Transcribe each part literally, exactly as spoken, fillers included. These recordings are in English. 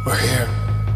We're here.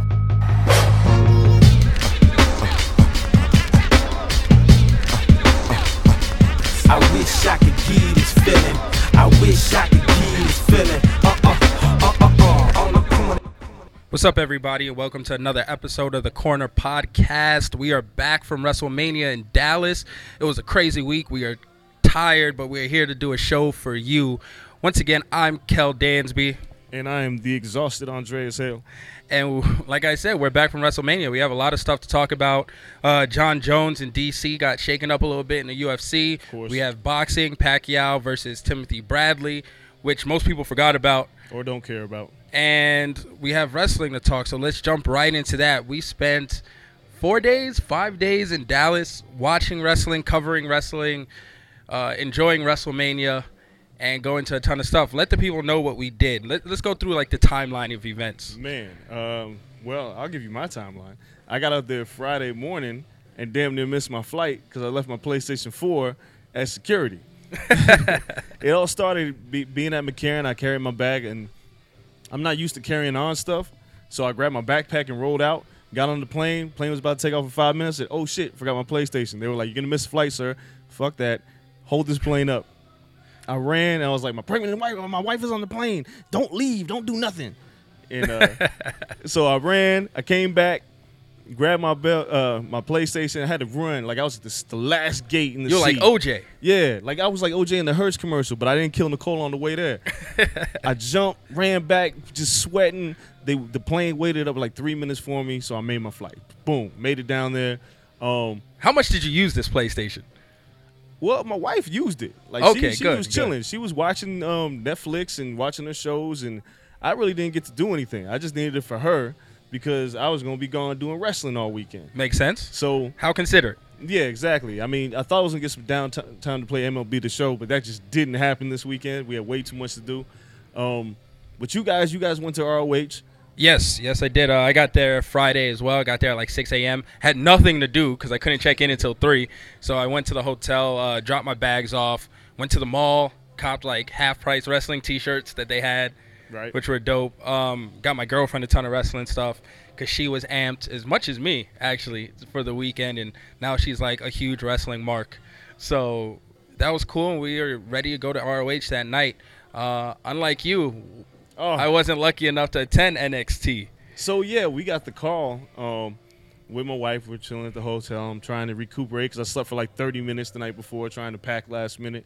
I wish I could give this feeling. I wish I could give this feeling. Uh uh uh uh uh. On the corner. What's up, everybody, and welcome to another episode of the Corner Podcast. We are back from WrestleMania in Dallas. It was a crazy week. We are tired, but we're here to do a show for you. Once again, I'm Kel Dansby. And I am the exhausted Andreas Hale. And like I said, we're back from WrestleMania. We have a lot of stuff to talk about. Uh, John Jones in D C got shaken up a little bit in the U F C. Of course. We have boxing, Pacquiao versus Timothy Bradley, which most people forgot about. Or don't care about. And we have wrestling to talk, so let's jump right into that. We spent four days, five days in Dallas watching wrestling, covering wrestling, uh, enjoying WrestleMania, and going to a ton of stuff. Let the people know what we did. Let, let's go through like the timeline of events. Man, um, well, I'll give you my timeline. I got out there Friday morning and damn near missed my flight because I left my PlayStation four at security. It all started be, being at McCarran. I carried my bag, and I'm not used to carrying on stuff, so I grabbed my backpack and rolled out, got on the plane. Plane was about to take off in five minutes. Said, oh, shit, forgot my PlayStation. They were like, you're going to miss the flight, sir. Fuck that. Hold this plane up. I ran, and I was like, my pregnant wife, my wife is on the plane. Don't leave. Don't do nothing. And uh, so I ran. I came back, grabbed my belt, uh, my PlayStation. I had to run. Like, I was at the, the last gate in the You're seat. like O J. Yeah, like I was like O J in the Hertz commercial, but I didn't kill Nicole on the way there. I jumped, ran back, just sweating. They The plane waited up like three minutes for me, so I made my flight. Boom, made it down there. Um, How much did you use this PlayStation? Well, my wife used it. Like Okay, she, she good, was chilling. good. She was watching um, Netflix and watching her shows, and I really didn't get to do anything. I just needed it for her because I was going to be gone doing wrestling all weekend. Makes sense. So, How considerate. yeah, exactly. I mean, I thought I was going to get some downtime time to play M L B The Show, but that just didn't happen this weekend. We had way too much to do. Um, but you guys, you guys went to R O H. Yes, yes, I did. Uh, I got there Friday as well. I got there at like six a.m. Had nothing to do because I couldn't check in until three. So I went to the hotel, uh, dropped my bags off, went to the mall, copped like half-price wrestling T-shirts that they had, Right. which were dope. Um, got my girlfriend a ton of wrestling stuff because she was amped as much as me, actually, for the weekend. And now she's like a huge wrestling mark. So that was cool. And we were ready to go to R O H that night. Uh, unlike you, Oh, I wasn't lucky enough to attend N X T. So, yeah, we got the call um, with my wife. We're chilling at the hotel. I'm trying to recuperate because I slept for like thirty minutes the night before trying to pack last minute.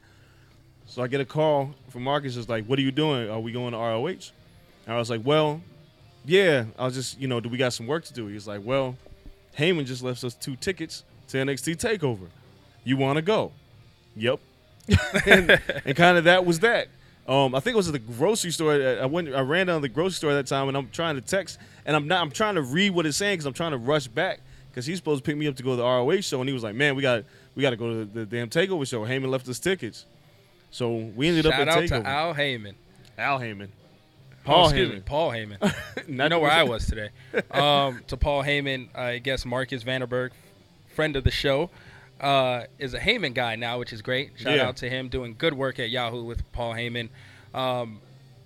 So I get a call from Marcus. It's like, what are you doing? Are we going to R O H? And I was like, well, yeah. I was just, you know, do we got some work to do? He's like, well, Heyman just left us two tickets to N X T TakeOver. You want to go? Yep. and and kind of that was that. Um, I think it was at the grocery store. I went, I ran down to the grocery store at that time, and I'm trying to text, and I'm not. I'm trying to read what it's saying because I'm trying to rush back because he's supposed to pick me up to go to the R O H show, and he was like, "Man, we got we got to go to the, the damn Takeover show." Heyman left us tickets, so we ended Shout up at out Takeover. to Al Heyman. Al Heyman, Oh, Paul excuse Heyman. me, Paul Heyman. Not I know where I was today. Um, to Paul Heyman, I guess Marcus Vanderberg, friend of the show, uh, is a Heyman guy now, which is great. Shout Yeah. out to him doing good work at Yahoo with Paul Heyman. Um,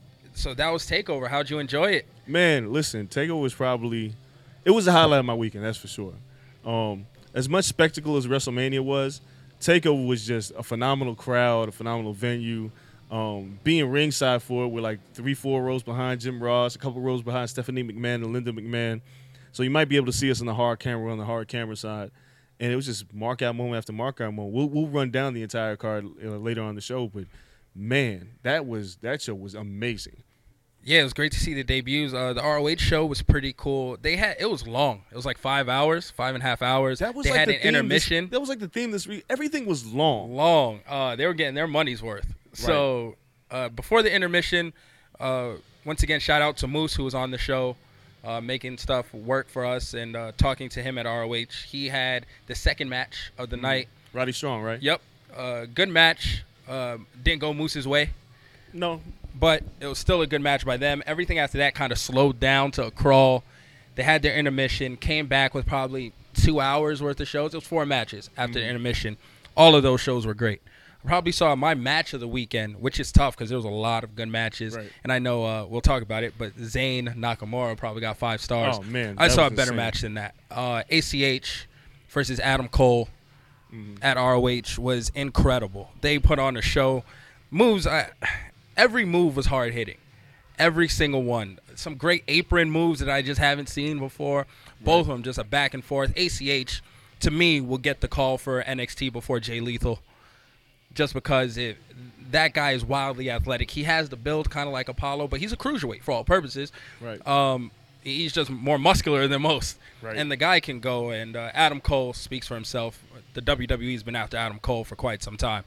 so that was TakeOver. How'd you enjoy it? Man, listen, Takeover was probably it was a highlight of my weekend. That's for sure. Um, as much spectacle as WrestleMania was, Takeover was just a phenomenal crowd, a phenomenal venue. Um, being ringside for it, with like three, four rows behind Jim Ross, a couple rows behind Stephanie McMahon and Linda McMahon. So you might be able to see us on the hard camera on the hard camera side. And it was just mark out moment after mark out moment. We'll we'll run down the entire card uh, later on the show, but man, that was that show was amazing. Yeah, it was great to see the debuts. Uh, the R O H show was pretty cool. They had it was long. It was like five hours, five and a half hours. That was they like had the an theme intermission. This, that was like the theme this week. Everything was long. long. Uh, they were getting their money's worth. So uh, before the intermission, uh, once again, shout out to Moose, who was on the show, uh, making stuff work for us and uh, talking to him at R O H. He had the second match of the Mm-hmm. night. Roddy Strong, right? Yep. Uh, good match. Uh, didn't go Moose's way, No. but it was still a good match by them. Everything after that kind of slowed down to a crawl. They had their intermission, came back with probably two hours worth of shows. It was four matches after Mm-hmm. the intermission. All of those shows were great. I probably saw my match of the weekend, which is tough because there was a lot of good matches. Right. And I know uh, we'll talk about it, but Zayn Nakamura probably got five stars. Oh, man. I that saw a was better insane. match than that. Uh, A C H versus Adam Cole Mhm. at R O H was incredible. They put on a show. Moves, I, every move was hard hitting. Every single one. Some great apron moves that I just haven't seen before. Both of them just a back and forth. A C H, to me, will get the call for N X T before Jay Lethal. Just because it, that guy is wildly athletic. He has the build kind of like Apollo, but he's a cruiserweight for all purposes. Right. Um, he's just more muscular than most. Right. And the guy can go, and uh, Adam Cole speaks for himself. The W W E's been after Adam Cole for quite some time.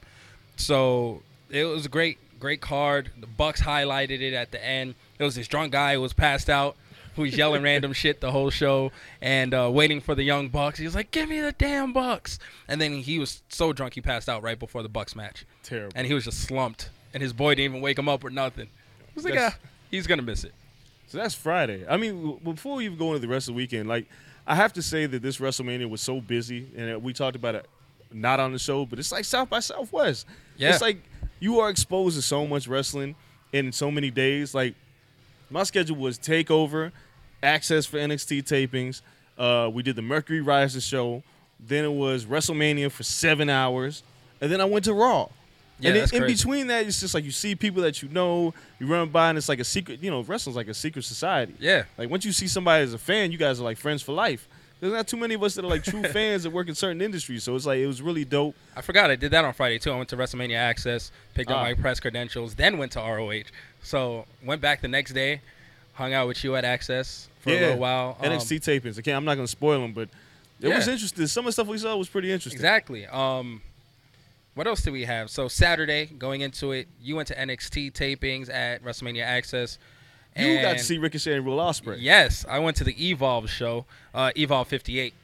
So it was a great, great card. The Bucks highlighted it at the end. There was this drunk guy who was passed out, who was yelling random shit the whole show and uh, waiting for the Young Bucks. He was like, give me the damn Bucks. And then he was so drunk he passed out right before the Bucks match. Terrible. And he was just slumped. And his boy didn't even wake him up or nothing. He was like, That's- ah, he's going to miss it. So that's Friday. I mean, w- before we even go into the rest of the weekend, like, I have to say that this WrestleMania was so busy, and uh, we talked about it not on the show, but it's like South by Southwest. Yeah. It's like you are exposed to so much wrestling in so many days. Like, my schedule was TakeOver, Access for N X T tapings. Uh, we did the Mercury Rising show. Then it was WrestleMania for seven hours. And then I went to Raw. Yeah, and that's in, in crazy. between that, it's just like you see people that you know, you run by, and it's like a secret, you know, wrestling's like a secret society. Yeah. Like, once you see somebody as a fan, you guys are like friends for life. There's not too many of us that are like true fans that work in certain industries. So it's like, it was really dope. I forgot I did that on Friday, too. I went to WrestleMania Access, picked up Ah. my press credentials, then went to R O H. So went back the next day, hung out with you at Access for a little while. N X T tapings. Okay, I'm not going to spoil them, but it yeah. was interesting. Some of the stuff we saw was pretty interesting. Exactly. Um, what else do we have? So Saturday, going into it, you went to N X T tapings at WrestleMania Access. You got and to see Ricochet and Will Ospreay. Yes, I went to the Evolve show, uh, Evolve fifty-eight.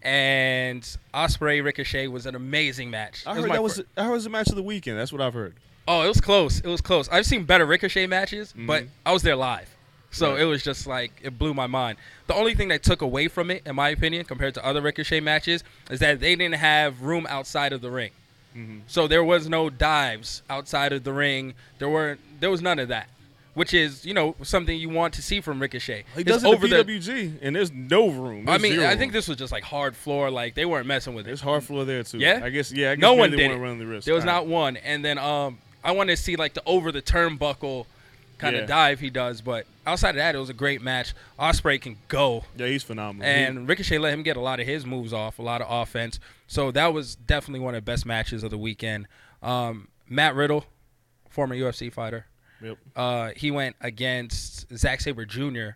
And Ospreay Ricochet was an amazing match. I It heard my that was fir- I heard it was the match of the weekend. That's what I've heard. Oh, it was close. It was close. I've seen better Ricochet matches, but Mhm. I was there live. So Right. it was just like, it blew my mind. The only thing that took away from it, in my opinion, compared to other Ricochet matches, is that they didn't have room outside of the ring. Mhm. So there was no dives outside of the ring. There weren't. There was none of that, which is, you know, something you want to see from Ricochet. He It's does it over the- P W G, and there's no room. I There's mean, zero I think room. this was just like hard floor. Like they weren't messing with it. There's hard floor there too. Yeah? I guess. Yeah. I guess No maybe one they did wanna it. run the risk. There was All right. not one. And then um, I wanted to see like the over the turnbuckle kind of Yeah. dive he does. But outside of that, it was a great match. Ospreay can go. Yeah, he's phenomenal. And Ricochet let him get a lot of his moves off, a lot of offense. So that was definitely one of the best matches of the weekend. Um, Matt Riddle, former U F C fighter, He- yep. uh, he went against Zack Sabre Junior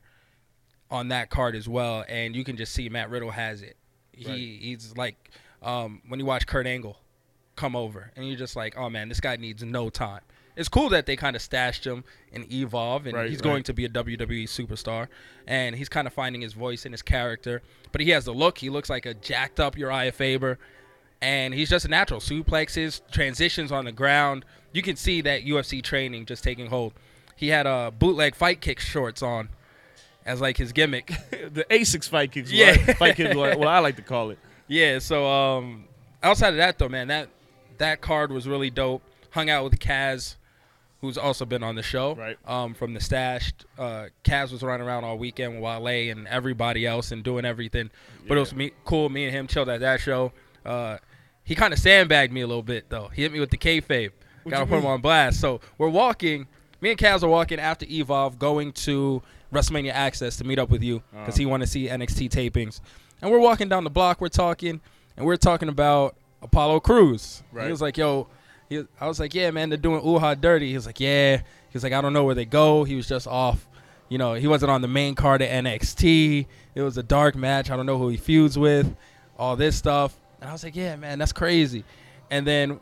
on that card as well. And you can just see Matt Riddle has it. He Right. He's like um, when you watch Kurt Angle come over, and you're just like, oh, man, this guy needs no time. It's cool that they kind of stashed him in Evolve, and Right, he's right. going to be a W W E superstar, and he's kind of finding his voice and his character. But he has the look. He looks like a jacked up Uriah Faber, and he's just a natural. Suplexes, transitions on the ground. You can see that U F C training just taking hold. He had a uh, bootleg fight kick shorts on as like his gimmick. The Asics fight kicks. Yeah. Yeah. Fight kicks. Well, I like to call it. Yeah, so um, outside of that, though, man, that that card was really dope. Hung out with Kaz, who's also been on the show. Right. Um, from the Stash. Uh, Kaz was running around all weekend with Wale and everybody else and doing everything. But it was Yeah. me, cool. Me and him chilled at that show. Uh, he kind of sandbagged me a little bit, though. He hit me with the kayfabe. What Got to you put him mean? on blast. So we're walking. Me and Kaz are walking after Evolve, going to WrestleMania Access to meet up with you because Uh-huh. he wanted to see N X T tapings. And we're walking down the block. We're talking, and we're talking about Apollo Crews. Right. He was like, yo, he, I was like, yeah, man, they're doing Uha dirty. He was like, yeah. He was like, I don't know where they go. He was just off. You know, he wasn't on the main card of N X T. It was a dark match. I don't know who he feuds with, all this stuff. And I was like, yeah, man, that's crazy. And then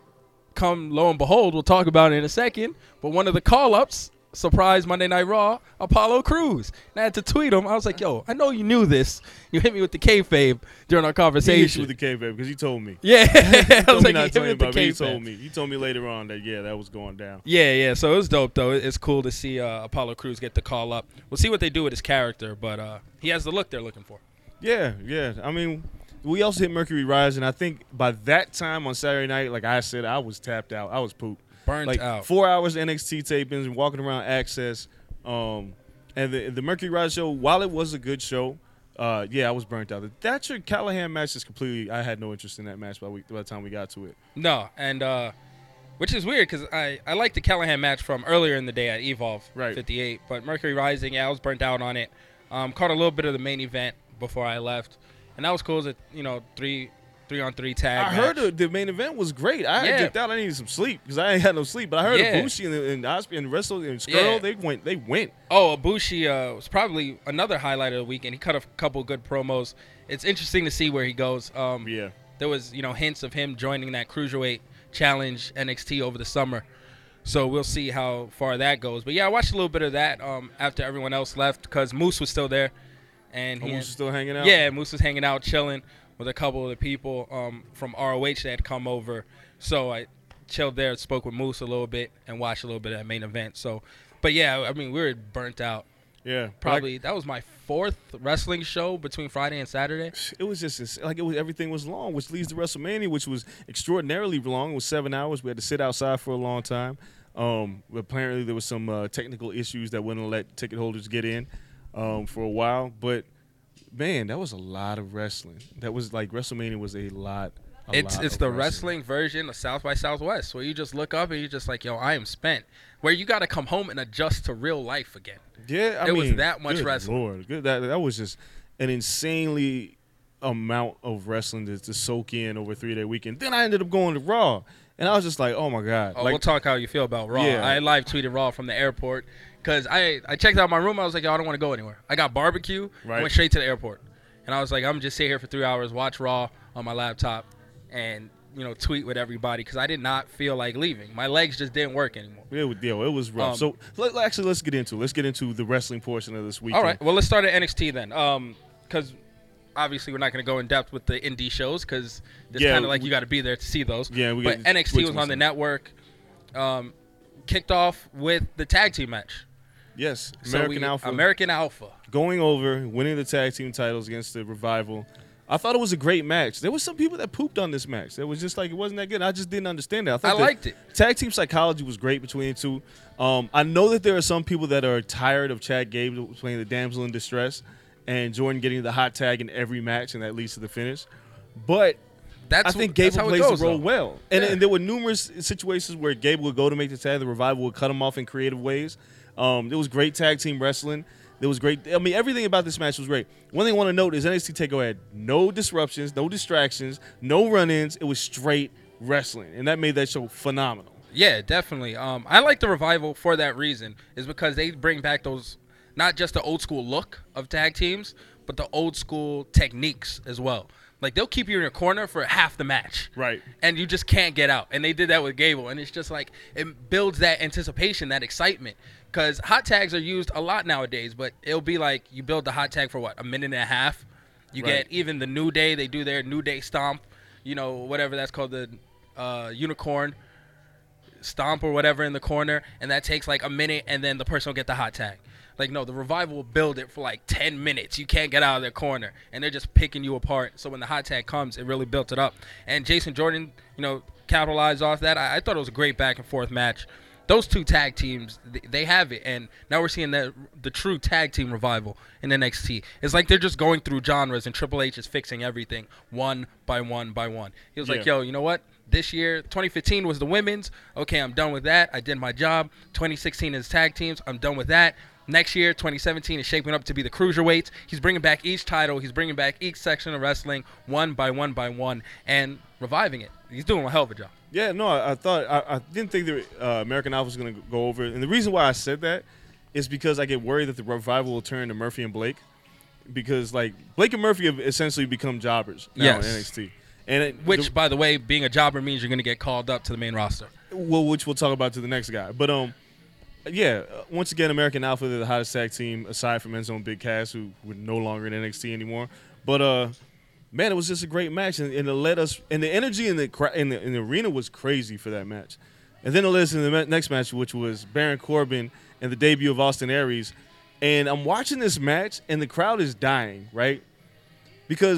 come lo and behold, we'll talk about it in a second, but one of the call-ups, surprise Monday Night Raw, Apollo Crews. And I had to tweet him. I was like, yo, I know you knew this. You hit me with the kayfabe during our He hit conversation. you with the kayfabe because he told me. Yeah. He I told was me like, not you to hit tell me you with the about, but he kayfabe. told me. He told me later on that yeah, that was going down. Yeah, yeah. So it was dope, though. It- It's cool to see uh, Apollo Crews get the call up. We'll see what they do with his character, but uh, he has the look they're looking for. Yeah, yeah. I mean, we also hit Mercury Rise, and I think by that time on Saturday night, like I said, I was tapped out. I was pooped. Burnt like out. Four hours of N X T tapings, walking around Access, um, and the the Mercury Rise show. While it was a good show, uh, yeah, I was burnt out. The Thatcher Callahan match is completely. I had no interest in that match by, we, by the time we got to it. No, and uh, which is weird because I I liked the Callahan match from earlier in the day at Evolve Right. fifty-eight, but Mercury Rising, yeah, I was burnt out on it. Um, caught a little bit of the main event before I left, and that was cool. As a you know three three on three tag. I match. heard the, the main event was great. I Yeah. had dipped out. I needed some sleep because I ain't had no sleep. But I heard Yeah. Ibushi and, and Osprey and Wrestle and Skrull, Yeah. they went. They went. Oh, Ibushi uh, was probably another highlight of the weekend. He cut a couple good promos. It's interesting to see where he goes. Um, Yeah. There was, you know, hints of him joining that Cruiserweight Challenge N X T over the summer. So we'll see how far that goes. But, yeah, I watched a little bit of that um, after everyone else left because Moose was still there. And he Moose had- is still hanging out. Yeah, Moose was hanging out, chilling with a couple of the people um, from R O H that had come over. So I chilled there, spoke with Moose a little bit, and watched a little bit of that main event. So, but, yeah, I mean, we were burnt out. Yeah. Probably that was my fourth wrestling show between Friday and Saturday. It was just it's- like it was everything was long, which leads to WrestleMania, which was extraordinarily long. It was seven hours. We had to sit outside for a long time. Um, apparently, there was some uh, technical issues that wouldn't let ticket holders get in um, for a while. But man, that was a lot of wrestling. That was like WrestleMania was a lot. A It's lot it's of the wrestling version of South by Southwest, where you just look up and you're just like, yo, I am spent. Where you got to come home and adjust to real life again. Yeah, I It mean, was that much good wrestling. Lord, good, that that was just an insanely amount of wrestling to, to soak in over a three day weekend. Then I ended up going to Raw, and I was just like, oh my god, Oh, like we'll talk how you feel about Raw. Yeah. I live tweeted Raw from the airport because I, I checked out my room. I was like, yo, I don't want to go anywhere. I got barbecue. I Right. went straight to the airport. And I was like, I'm just sit here for three hours, watch Raw on my laptop, and, you know, tweet with everybody because I did not feel like leaving. My legs just didn't work anymore. it was, yeah, it was rough. Um, so let, let- actually, let's get into it. let's get into the wrestling portion of this weekend. All right. Well, let's start at N X T then. Um, because obviously we're not going to go in depth with the indie shows because it's Yeah, kind of like we- you got to be there to see those. Yeah, we But got- N X T which was one's on the that? network. Um, kicked off with the tag team match. Yes, So American we- Alpha American Alpha. going over, winning the tag team titles against the Revival. I thought it was a great match. There was some people that pooped on this match. It was just like it wasn't that good. I just didn't understand it. I, thought I the liked it. Tag team psychology was great between the two. Um, I know that there are some people that are tired of Chad Gable playing the damsel in distress and Jordan getting the hot tag in every match, and that leads to the finish. But That's I think wh- that's Gable how it plays goes, the role though. well. And, Yeah. and there were numerous situations where Gable would go to make the tag, the Revival would cut him off in creative ways. Um, there was great tag team wrestling. There was great. I mean, everything about this match was great. One thing I want to note is N X T TakeOver had no disruptions, no distractions, no run-ins. It was straight wrestling, and that made that show phenomenal. Yeah, definitely. Um, I like the Revival for that reason, is because they bring back those, not just the old school look of tag teams, but the old school techniques as well. Like, they'll keep you in your corner for half the match. Right. And you just can't get out. And they did that with Gable. And it's just like, it builds that anticipation, that excitement. Because hot tags are used a lot nowadays, but it'll be like you build the hot tag for what, a minute and a half? You Right. get even the New Day, they do their New Day stomp, you know, whatever that's called, the uh, unicorn stomp or whatever in the corner, and that takes like a minute, and then the person will get the hot tag. Like, no, the Revival will build it for like ten minutes. You can't get out of their corner, and they're just picking you apart. So when the hot tag comes, it really built it up. And Jason Jordan, you know, capitalized off that. I, I thought it was a great back and forth match. Those two tag teams, they, they have it, and now we're seeing the the true tag team Revival in N X T. It's like they're just going through genres, and Triple H is fixing everything one by one by one. He was like, Yeah. yo, you know what? This year, twenty fifteen was the women's. Okay, I'm done with that. I did my job. twenty sixteen is tag teams. I'm done with that. Next year, twenty seventeen, is shaping up to be the cruiserweights. He's bringing back each title. He's bringing back each section of wrestling one by one by one and reviving it. He's doing a hell of a job. Yeah, no, I, I thought I, I didn't think that uh, American Alpha was going to go over, and the reason why I said that is because I get worried that the Revival will turn to Murphy and Blake, because like Blake and Murphy have essentially become jobbers now Yes. in N X T, and it, Which, the- by the way, being a jobber means you're going to get called up to the main roster. well, which we'll talk about to the next guy, but um, yeah, uh, once again, American Alpha, they're the hottest tag team aside from Enzo and Big Cass, who were no longer in N X T anymore, but uh. Man, it was just a great match, and, and it led us. And the energy in the, cra- in the in the arena was crazy for that match. And then it led us to the ma- next match, which was Baron Corbin and the debut of Austin Aries. And I'm watching this match, and the crowd is dying, right? Because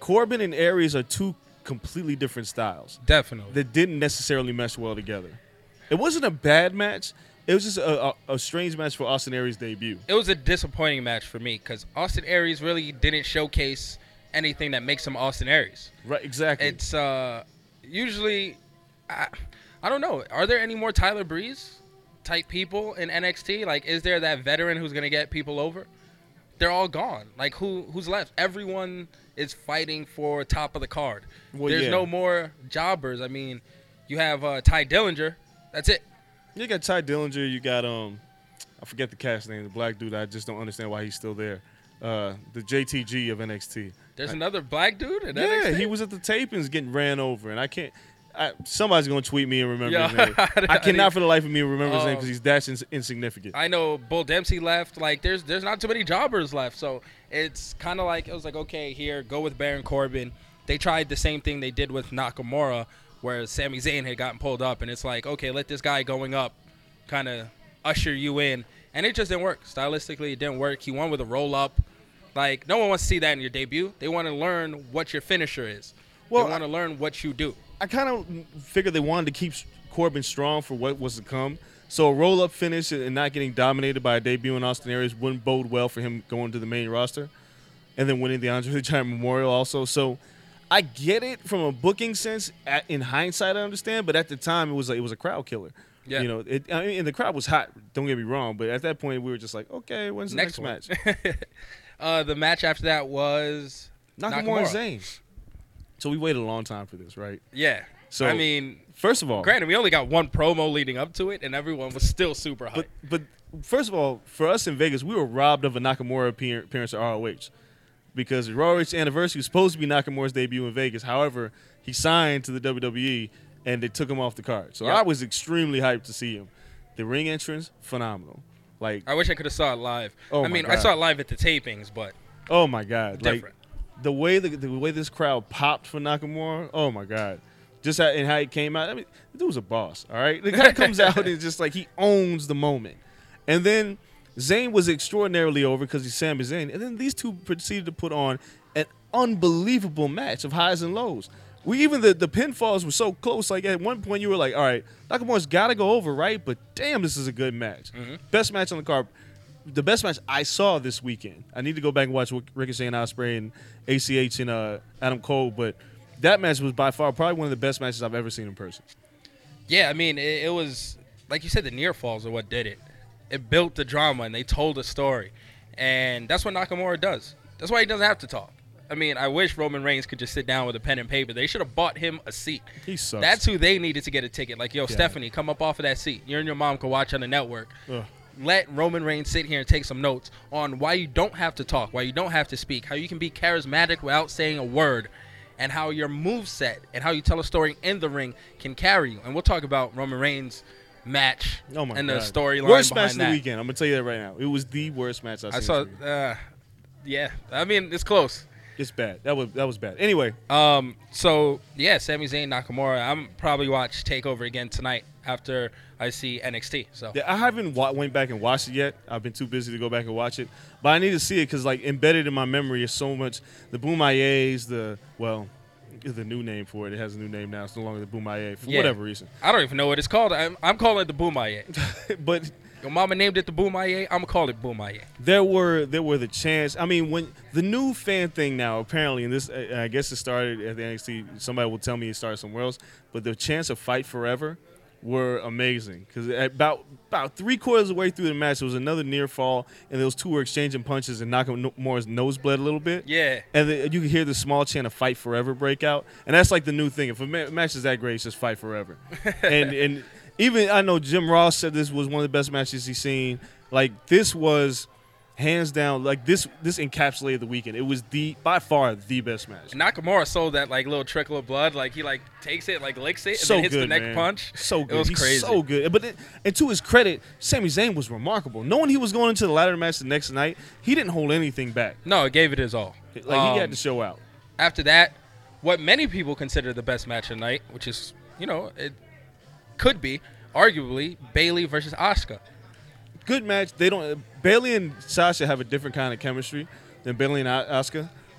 Corbin and Aries are two completely different styles Definitely. that didn't necessarily mesh well together. It wasn't a bad match. It was just a, a, a strange match for Austin Aries' debut. It was a disappointing match for me because Austin Aries really didn't showcase anything that makes him Austin Aries. Right, exactly. It's uh, usually, I, I don't know. Are there any more Tyler Breeze type people in N X T? Like, is there that veteran who's gonna get people over? They're all gone. Like, who who's left? Everyone is fighting for top of the card. Well, There's yeah. no more jobbers. I mean, you have uh, Ty Dillinger. That's it. You got Ty Dillinger. You got um, I forget the cast name. The black dude. I just don't understand why he's still there. Uh, the J T G of N X T. There's another black dude in Yeah, N X T? he was at the tapings getting ran over, and I can't. I, somebody's gonna tweet me and remember Yeah. his name. I I cannot didn't- for the life of me remember his name Um, because he's that ins- insignificant. I know Bull Dempsey left. Like, there's there's not too many jobbers left. So it's kind of like, it was like, okay, here, go with Baron Corbin. They tried the same thing they did with Nakamura, where Sami Zayn had gotten pulled up. And it's like, okay, let this guy going up kind of usher you in. And it just didn't work. Stylistically, it didn't work. He won with a roll-up. Like, no one wants to see that in your debut. They want to learn what your finisher is. Well, they want to learn what you do. I kind of figured they wanted to keep Corbin strong for what was to come. So a roll-up finish and not getting dominated by a debut in Austin Aries wouldn't bode well for him going to the main roster. And then winning the Andre the Giant Memorial also. So I get it from a booking sense. At, in hindsight, I understand. But at the time, it was like, it was a crowd killer. Yeah. You know, it, I mean, and the crowd was hot. Don't get me wrong. But at that point, we were just like, okay, when's the next, Next match? one. uh, the match after that was Nakamura and Nakamura. Zayn. So we waited a long time for this, right? Yeah. So I mean, first of all, granted, we only got one promo leading up to it, and everyone was still super hyped. But but first of all, for us in Vegas, we were robbed of a Nakamura appear- appearance at R O H because the R O H anniversary was supposed to be Nakamura's debut in Vegas. However, he signed to the W W E and they took him off the card. So Yep. I was extremely hyped to see him. The ring entrance, phenomenal. Like, I wish I could have saw it live. Oh I my mean, I God. saw it live at the tapings, but oh my God, different. like the way the, the way this crowd popped for Nakamura. Oh my God. Just how, and how he came out. I mean, the dude was a boss, all right? The guy comes out and just like he owns the moment. And then Zayn was extraordinarily over because he's Sami Zayn. And then these two proceeded to put on an unbelievable match of highs and lows. We even the, the pinfalls were so close. Like at one point you were like, all right, Nakamura's got to go over, right? But damn, this is a good match. Mm-hmm. Best match on the card. The best match I saw this weekend. I need to go back and watch Ricochet and Ospreay and A C H and uh, Adam Cole, but that match was by far probably one of the best matches I've ever seen in person. yeah, I mean, it, it was, like you said, the near falls are what did it. It built the drama, and they told a story. And that's what Nakamura does. That's why he doesn't have to talk. I mean, I wish Roman Reigns could just sit down with a pen and paper. They should have bought him a seat. He sucks. That's who they needed to get a ticket. Like, yo, Stephanie, come up off of that seat. You and your mom can watch on the network. Ugh. Let Roman Reigns sit here and take some notes on why you don't have to talk, why you don't have to speak, how you can be charismatic without saying a word, and how your moveset and how you tell a story in the ring can carry you. And we'll talk about Roman Reigns' match Oh my and God. the storyline Worst behind match of the that. weekend. I'm gonna tell you that right now. It was the worst match I've I seen. saw, this week. uh, yeah. I mean, it's close. It's bad. That was that was bad. Anyway, Um, so yeah, Sami Zayn, Nakamura. I'm probably watch Takeover again tonight after I see N X T. So yeah, I haven't wa- went back and watched it yet. I've been too busy to go back and watch it, but I need to see it because like embedded in my memory is so much. The Boomayes, the well, the new name for it. It has a new name now. It's no longer the Boomaye for Yeah. whatever reason. I don't even know what it's called. I'm, I'm calling it the Boomaye. But Your mama named it the Boomaye. I'm gonna call it Boomaye. there were there were the chance. I mean, when the new fan thing now apparently, and this uh, I guess it started at the N X T. Somebody will tell me it started somewhere else. But the chance of Fight Forever were amazing because about about three quarters of the way through the match, there was another near fall, and those two were exchanging punches, and Nakamura's nose bled a little bit. Yeah. And the, you could hear the small chant of "Fight Forever" break out, and that's like the new thing. If a ma- match is that great, it's just fight forever. and and even I know Jim Ross said this was one of the best matches he's seen. Like this was hands down, like this this encapsulated the weekend. It was the by far the best match. And Nakamura sold that like little trickle of blood. Like he like takes it, like licks it, and So then hits good, the neck man. punch. So good. It was He's crazy. so good. But it, and to his credit, Sami Zayn was remarkable. Knowing he was going into the ladder match the next night, he didn't hold anything back. No, it gave it his all. Like Um, he had to show out. After that, what many people consider the best match of the night, which is, you know, it could be arguably Bayley versus Asuka. Good match. They don't. Bailey and Sasha have a different kind of chemistry than Bailey and Asuka.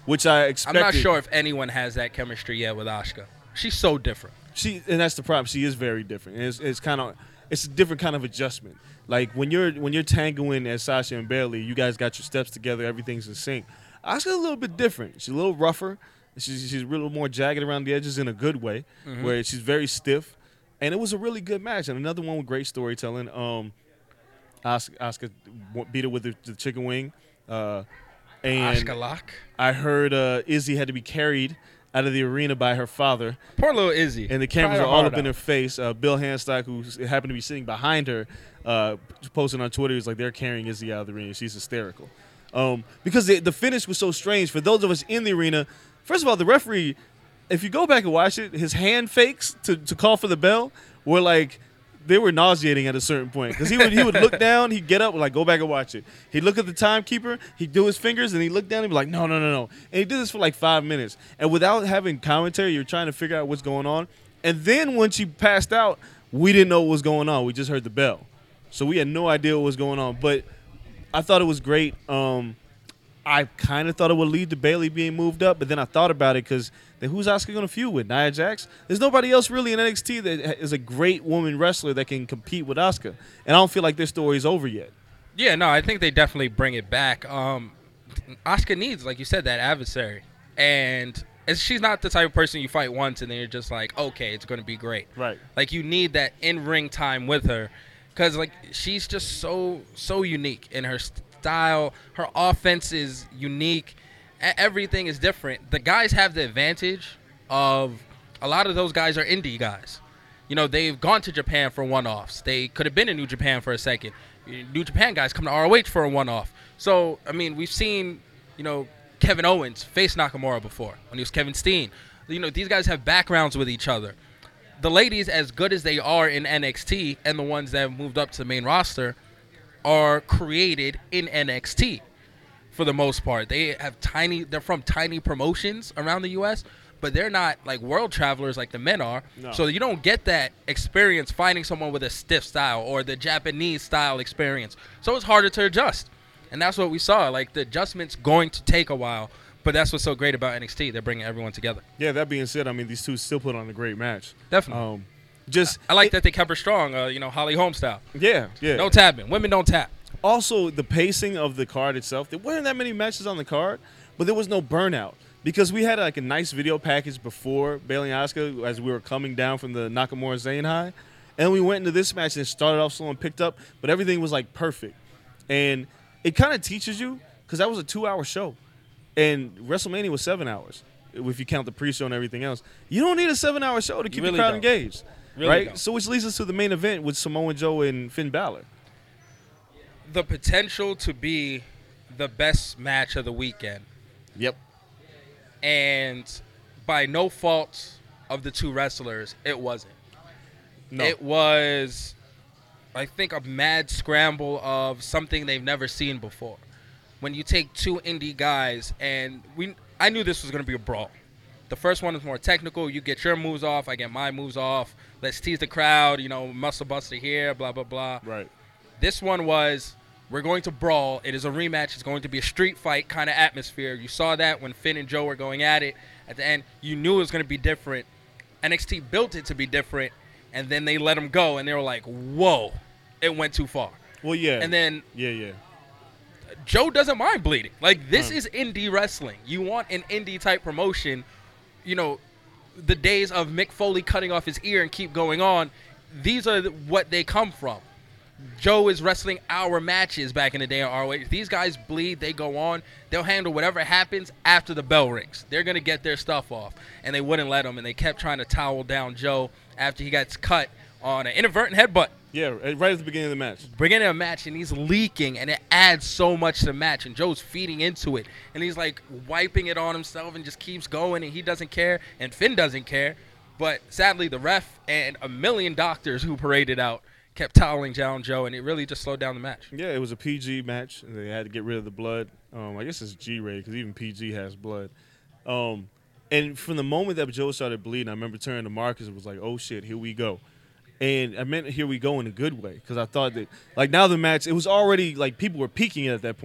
which I I'm expected. not sure if anyone has that chemistry yet with Asuka. She's so different. She and that's the problem. She is very different. And it's it's kind of it's a different kind of adjustment. Like when you're when you're tangoing as Sasha and Bailey, you guys got your steps together, everything's in sync. Asuka's a little bit different. She's a little rougher. She's she's a little more jagged around the edges in a good way, Mhm. where she's very stiff. And it was a really good match. And another one with great storytelling. Um, Asuka, Asuka beat her with the, the chicken wing. Uh, and Asuka lock. I heard uh, Izzy had to be carried out of the arena by her father. Poor little Izzy. And the cameras Cried are her all heart up in out. her face. Uh, Bill Hanstock, who happened to be sitting behind her, uh, posting on Twitter, he's like, they're carrying Izzy out of the arena. She's hysterical. Um, because the, the finish was so strange. For those of us in the arena, first of all, the referee, if you go back and watch it, his hand fakes to, to call for the bell were like, they were nauseating at a certain point. Because he would he would look down, he'd get up, like, go back and watch it. He'd look at the timekeeper, he'd do his fingers, and he'd look down and be like, no, no, no, no. And he did this for like five minutes. And without having commentary, you're trying to figure out what's going on. And then when she passed out, we didn't know what was going on. We just heard the bell. So we had no idea what was going on. But I thought it was great. Um, I kind of thought it would lead to Bailey being moved up, but then I thought about it because then who's Asuka going to feud with? Nia Jax? There's nobody else really in N X T that is a great woman wrestler that can compete with Asuka. And I don't feel like their story's over yet. Yeah, no, I think they definitely bring it back. Um, Asuka needs, like you said, that adversary. And it's, she's not the type of person you fight once and then you're just like, okay, it's going to be great. Right. Like, you need that in-ring time with her because, like, she's just so, so unique in her style. Her offense is unique. E- Everything is different. The guys have the advantage of a lot of those guys are indie guys. You know, they've gone to Japan for one-offs. They could have been in New Japan for a second. New Japan guys come to R O H for a one-off. So, I mean, we've seen, you know, Kevin Owens face Nakamura before when he was Kevin Steen. You know, these guys have backgrounds with each other. The ladies, as good as they are in N X T, and the ones that have moved up to the main roster, are created in N X T for the most part. They have tiny, they're from tiny promotions around the U S, but they're not like world travelers like the men are. No. So you don't get that experience finding someone with a stiff style or the Japanese style experience. So it's harder to adjust. And that's what we saw. Like, the adjustment's going to take a while, but that's what's so great about N X T. They're bringing everyone together. Yeah, that being said, I mean, these two still put on a great match. Definitely. Um, just I like it- that they kept her strong, uh, you know, Holly Holm style. Yeah, yeah. No tapping. Women don't tap. Also, the pacing of the card itself, there weren't that many matches on the card, but there was no burnout. Because we had like a nice video package before Bailey and Asuka as we were coming down from the Nakamura Zayn high. And we went into this match and it started off slow and picked up, but everything was like perfect. And it kind of teaches you, because that was a two-hour show. And WrestleMania was seven hours, if you count the pre-show and everything else. You don't need a seven-hour show to keep really the crowd don't. engaged. Really right? don't. So which leads us to the main event with Samoa Joe and Finn Balor. The potential to be the best match of the weekend. Yep. And by no fault of the two wrestlers, it wasn't. No. It was, I think, a mad scramble of something they've never seen before. When you take two indie guys, and we, I knew this was going to be a brawl. The first one is more technical. You get your moves off, I get my moves off. Let's tease the crowd, you know, muscle buster here, blah, blah, blah. Right. This one was, we're going to brawl. It is a rematch. It's going to be a street fight kind of atmosphere. You saw that when Finn and Joe were going at it. At the end, you knew it was going to be different. N X T built it to be different, and then they let them go, and they were like, whoa, it went too far. Well, yeah. And then Yeah, yeah. Joe doesn't mind bleeding. Like, this Huh. is indie wrestling. You want an indie-type promotion. You know, the days of Mick Foley cutting off his ear and keep going on, these are what they come from. Joe is wrestling our matches back in the day on R O H. These guys bleed. They go on. They'll handle whatever happens after the bell rings. They're going to get their stuff off. And they wouldn't let him, and they kept trying to towel down Joe after he got cut on an inadvertent headbutt. Yeah, right at the beginning of the match. Bringing in a match, and he's leaking, and it adds so much to the match, and Joe's feeding into it, and he's like wiping it on himself and just keeps going, and he doesn't care, and Finn doesn't care. But sadly, the ref and a million doctors who paraded out kept toweling down Joe, and it really just slowed down the match. Yeah, it was a P G match. They had to get rid of the blood. Um, I guess it's G-rated because even P G has blood. Um, and from the moment that Joe started bleeding, I remember turning to Marcus and was like, oh, shit, here we go. And I meant here we go in a good way because I thought that, like, now the match, it was already, like, people were peaking at that point.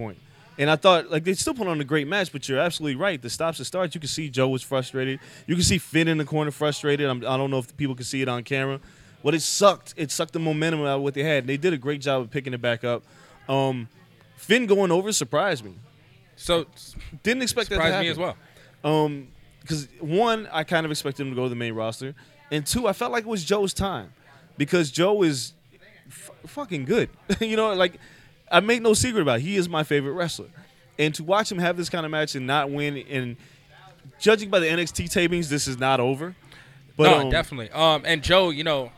And I thought, like, they still put on a great match, but you're absolutely right. The stops and starts, you can see Joe was frustrated. You can see Finn in the corner frustrated. I'm, I don't know if people can see it on camera. But it sucked. It sucked the momentum out of what they had. They did a great job of picking it back up. Um, Finn going over surprised me. So Didn't expect that to surprised happen. me as well. Um, because, one, I kind of expected him to go to the main roster. And, two, I felt like it was Joe's time. Because Joe is f- fucking good. You know, like, I make no secret about it. He is my favorite wrestler. And to watch him have this kind of match and not win, and judging by the N X T tapings, this is not over. But, no, um, definitely. Um, and Joe, you know,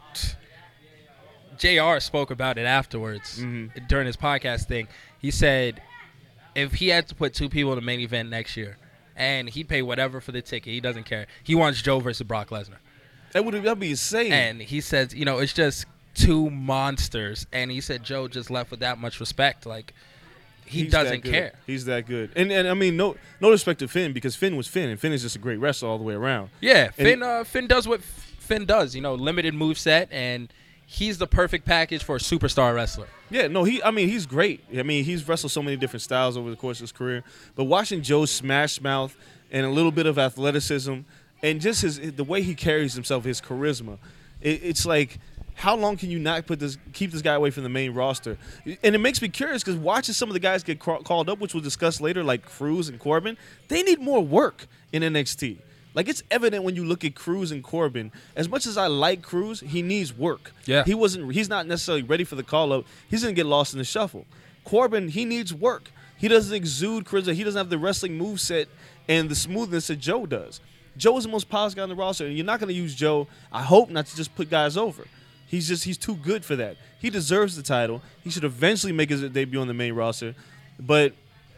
J R spoke about it afterwards Mhm. during his podcast thing. He said if he had to put two people in the main event next year, and he'd pay whatever for the ticket, he doesn't care. He wants Joe versus Brock Lesnar. That would that'd be insane. And he says, you know, it's just two monsters. And he said Joe just left with that much respect. Like, he He's doesn't that good. care. He's that good. And and I mean, no no respect to Finn, because Finn was Finn, and Finn is just a great wrestler all the way around. Yeah, And Finn he- uh, Finn does what Finn does. You know, limited moveset, and he's the perfect package for a superstar wrestler. Yeah, no, he. I mean, he's great. I mean, he's wrestled so many different styles over the course of his career. But watching Joe's smash mouth and a little bit of athleticism, and just his the way he carries himself, his charisma, it, it's like, how long can you not put this, keep this guy away from the main roster? And it makes me curious because watching some of the guys get ca- called up, which we'll discuss later, like Cruz and Corbin, they need more work in N X T. Like, it's evident when you look at Cruz and Corbin. As much as I like Cruz, he needs work. Yeah. He wasn't. He's not necessarily ready for the call up. He's gonna get lost in the shuffle. Corbin, he needs work. He doesn't exude charisma. He doesn't have the wrestling moveset and the smoothness that Joe does. Joe is the most polished guy on the roster, and you're not gonna use Joe, I hope, not to just put guys over. He's just he's too good for that. He deserves the title. He should eventually make his debut on the main roster. But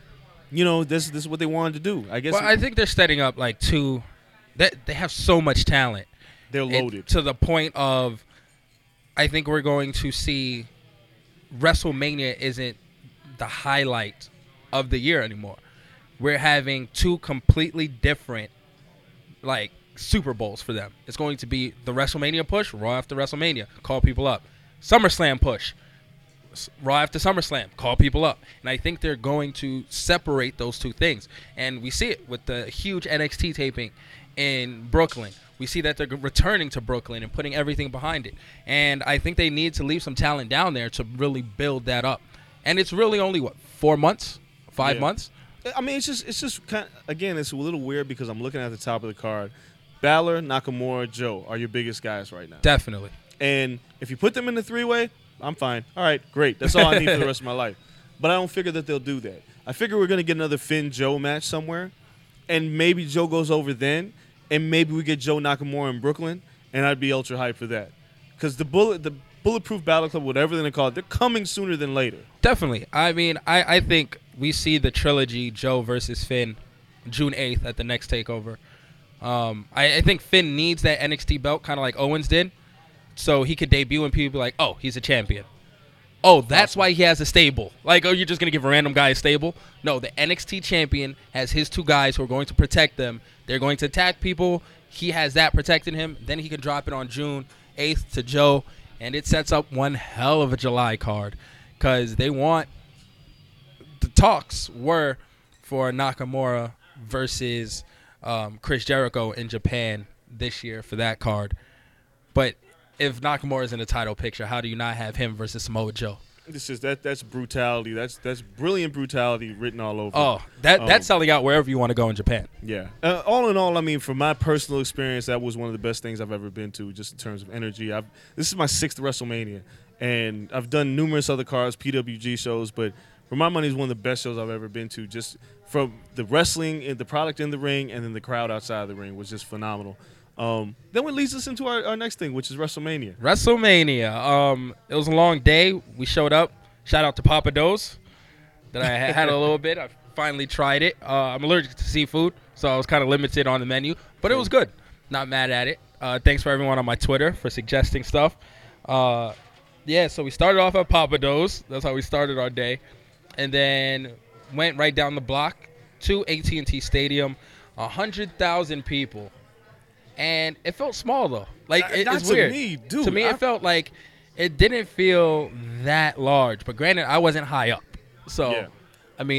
you know, this this is what they wanted to do. I guess Well, I think they're setting up like two. They they have so much talent. they're It- loaded. to the point of, I think we're going to see WrestleMania isn't the highlight of the year anymore. We're having two completely different, like, Super Bowls for them. It's going to be the WrestleMania push, Raw after WrestleMania, call people up. SummerSlam push, S- Raw after SummerSlam, call people up. And I think they're going to separate those two things. And we see it with the huge N X T taping in Brooklyn. We see that they're g- returning to Brooklyn and putting everything behind it. And I think they need to leave some talent down there to really build that up. And it's really only, what, four months? Five Yeah. months? I mean, it's just it's just kind of, again, it's a little weird because I'm looking at the top of the card. Balor, Nakamura, Joe are your biggest guys right now. Definitely. And if you put them in the three-way, I'm fine. All right, great. That's all I need for the rest of my life. But I don't figure that they'll do that. I figure we're going to get another Finn-Joe match somewhere, and maybe Joe goes over then, and maybe we get Joe Nakamura in Brooklyn, and I'd be ultra hyped for that. Because the bullet, the Bulletproof Battle Club, whatever they're going to call it, they're coming sooner than later. Definitely. I mean, I, I think we see the trilogy Joe versus Finn June eighth at the next TakeOver. Um, I, I think Finn needs that N X T belt, kind of like Owens did, so he could debut and people be like, oh, he's a champion. Oh, that's why he has a stable. Like, oh, you're just going to give a random guy a stable? No, the N X T champion has his two guys who are going to protect them. They're going to attack people. He has that protecting him. Then he can drop it on June eighth to Joe, and it sets up one hell of a July card because they want – the talks were for Nakamura versus um, Chris Jericho in Japan this year for that card. But if Nakamura is in the title picture, how do you not have him versus Samoa Joe? This is that that's brutality. That's that's brilliant brutality written all over. Oh, that Um, that's selling out wherever you want to go in Japan. Yeah. Uh, all in all, I mean, from my personal experience, that was one of the best things I've ever been to, just in terms of energy. I've this is my sixth WrestleMania, and I've done numerous other cards, P W G shows, but for my money, it's one of the best shows I've ever been to. Just from the wrestling and the product in the ring, and then the crowd outside of the ring was just phenomenal. Um, then what leads us into our, our next thing, which is WrestleMania. WrestleMania. Um, it was a long day. We showed up. Shout out to Papa Do's that I ha- had a little bit. I finally tried it. Uh, I'm allergic to seafood, so I was kind of limited on the menu, but it was good. Not mad at it. Uh, thanks for everyone on my Twitter for suggesting stuff. Uh, yeah, so we started off at Papa Do's. That's how we started our day, and then went right down the block to A T and T Stadium. A hundred thousand people. And it felt small though. Like it, Not it's to weird. me, dude. to me, I- it felt like it didn't feel that large. But granted, I wasn't high up, so Yeah. I mean,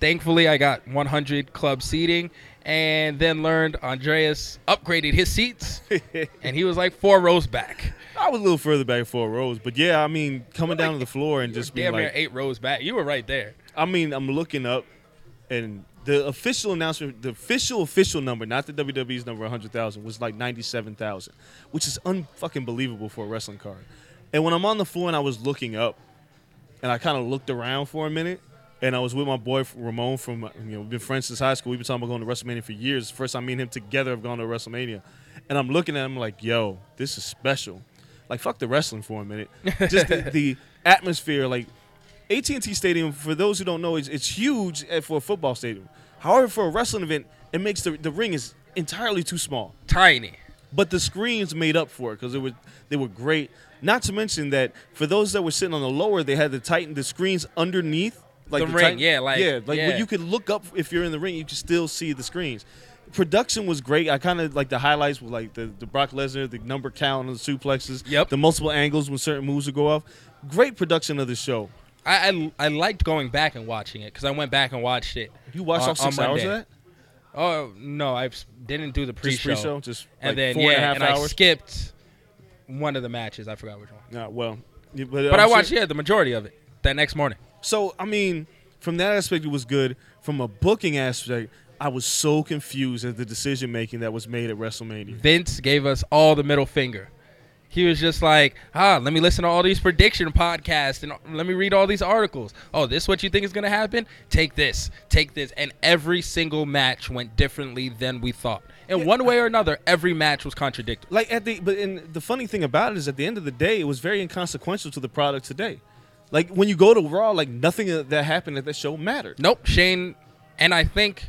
Thankfully, I got one hundred club seating, and then learned Andreas upgraded his seats, and he was like four rows back. I was a little further back, four rows, but yeah, I mean, coming down like, to the floor and You just were being damn near like, eight rows back. You were right there. I mean, I'm looking up, and the official announcement, the official official number, not the W W E's number, one hundred thousand, was like ninety-seven thousand, which is unfucking believable for a wrestling card. And when I'm on the floor and I was looking up, and I kind of looked around for a minute, and I was with my boy Ramon from, you know, we've been friends since high school. We've been talking about going to WrestleMania for years. First time me and him together have gone to WrestleMania. And I'm looking at him like, yo, this is special. Like, fuck the wrestling for a minute. Just the, the atmosphere, like, A T and T Stadium, for those who don't know, it's, it's huge for a football stadium. However, for a wrestling event, it makes the, the ring is entirely too small. Tiny. But the screens made up for it because it was they were great. Not to mention that for those that were sitting on the lower, they had to tighten the screens underneath. Like The the ring, tighten- yeah, like- yeah, like yeah. when you could look up if you're in the ring, you could still see the screens. Production was great. I kind of like the highlights with like the, the Brock Lesnar, the number count and the suplexes, Yep. the multiple angles when certain moves would go off. Great production of the show. I, I, I liked going back and watching it because I went back and watched it. You watched on- all six on hours of Monday. that? Oh, no, I didn't do the Just pre-show. pre-show, just and like then, four yeah, and a half and I hours. skipped one of the matches. I forgot which one. Nah, well, yeah, but, But I'm I watched, sure- yeah, the majority of it that next morning. So, I mean, from that aspect, it was good. From a booking aspect, I was so confused at the decision making that was made at WrestleMania. Vince gave us all the middle finger. He was just like, ah, let me listen to all these prediction podcasts and let me read all these articles. Oh, this is what you think is going to happen? Take this, take this. And every single match went differently than we thought. In Yeah. one way or another, every match was contradicted. Like at the, but in, the funny thing about it is, at the end of the day, it was very inconsequential to the product today. Like when you go to Raw, like nothing that happened at that show mattered. Nope, Shane, and I think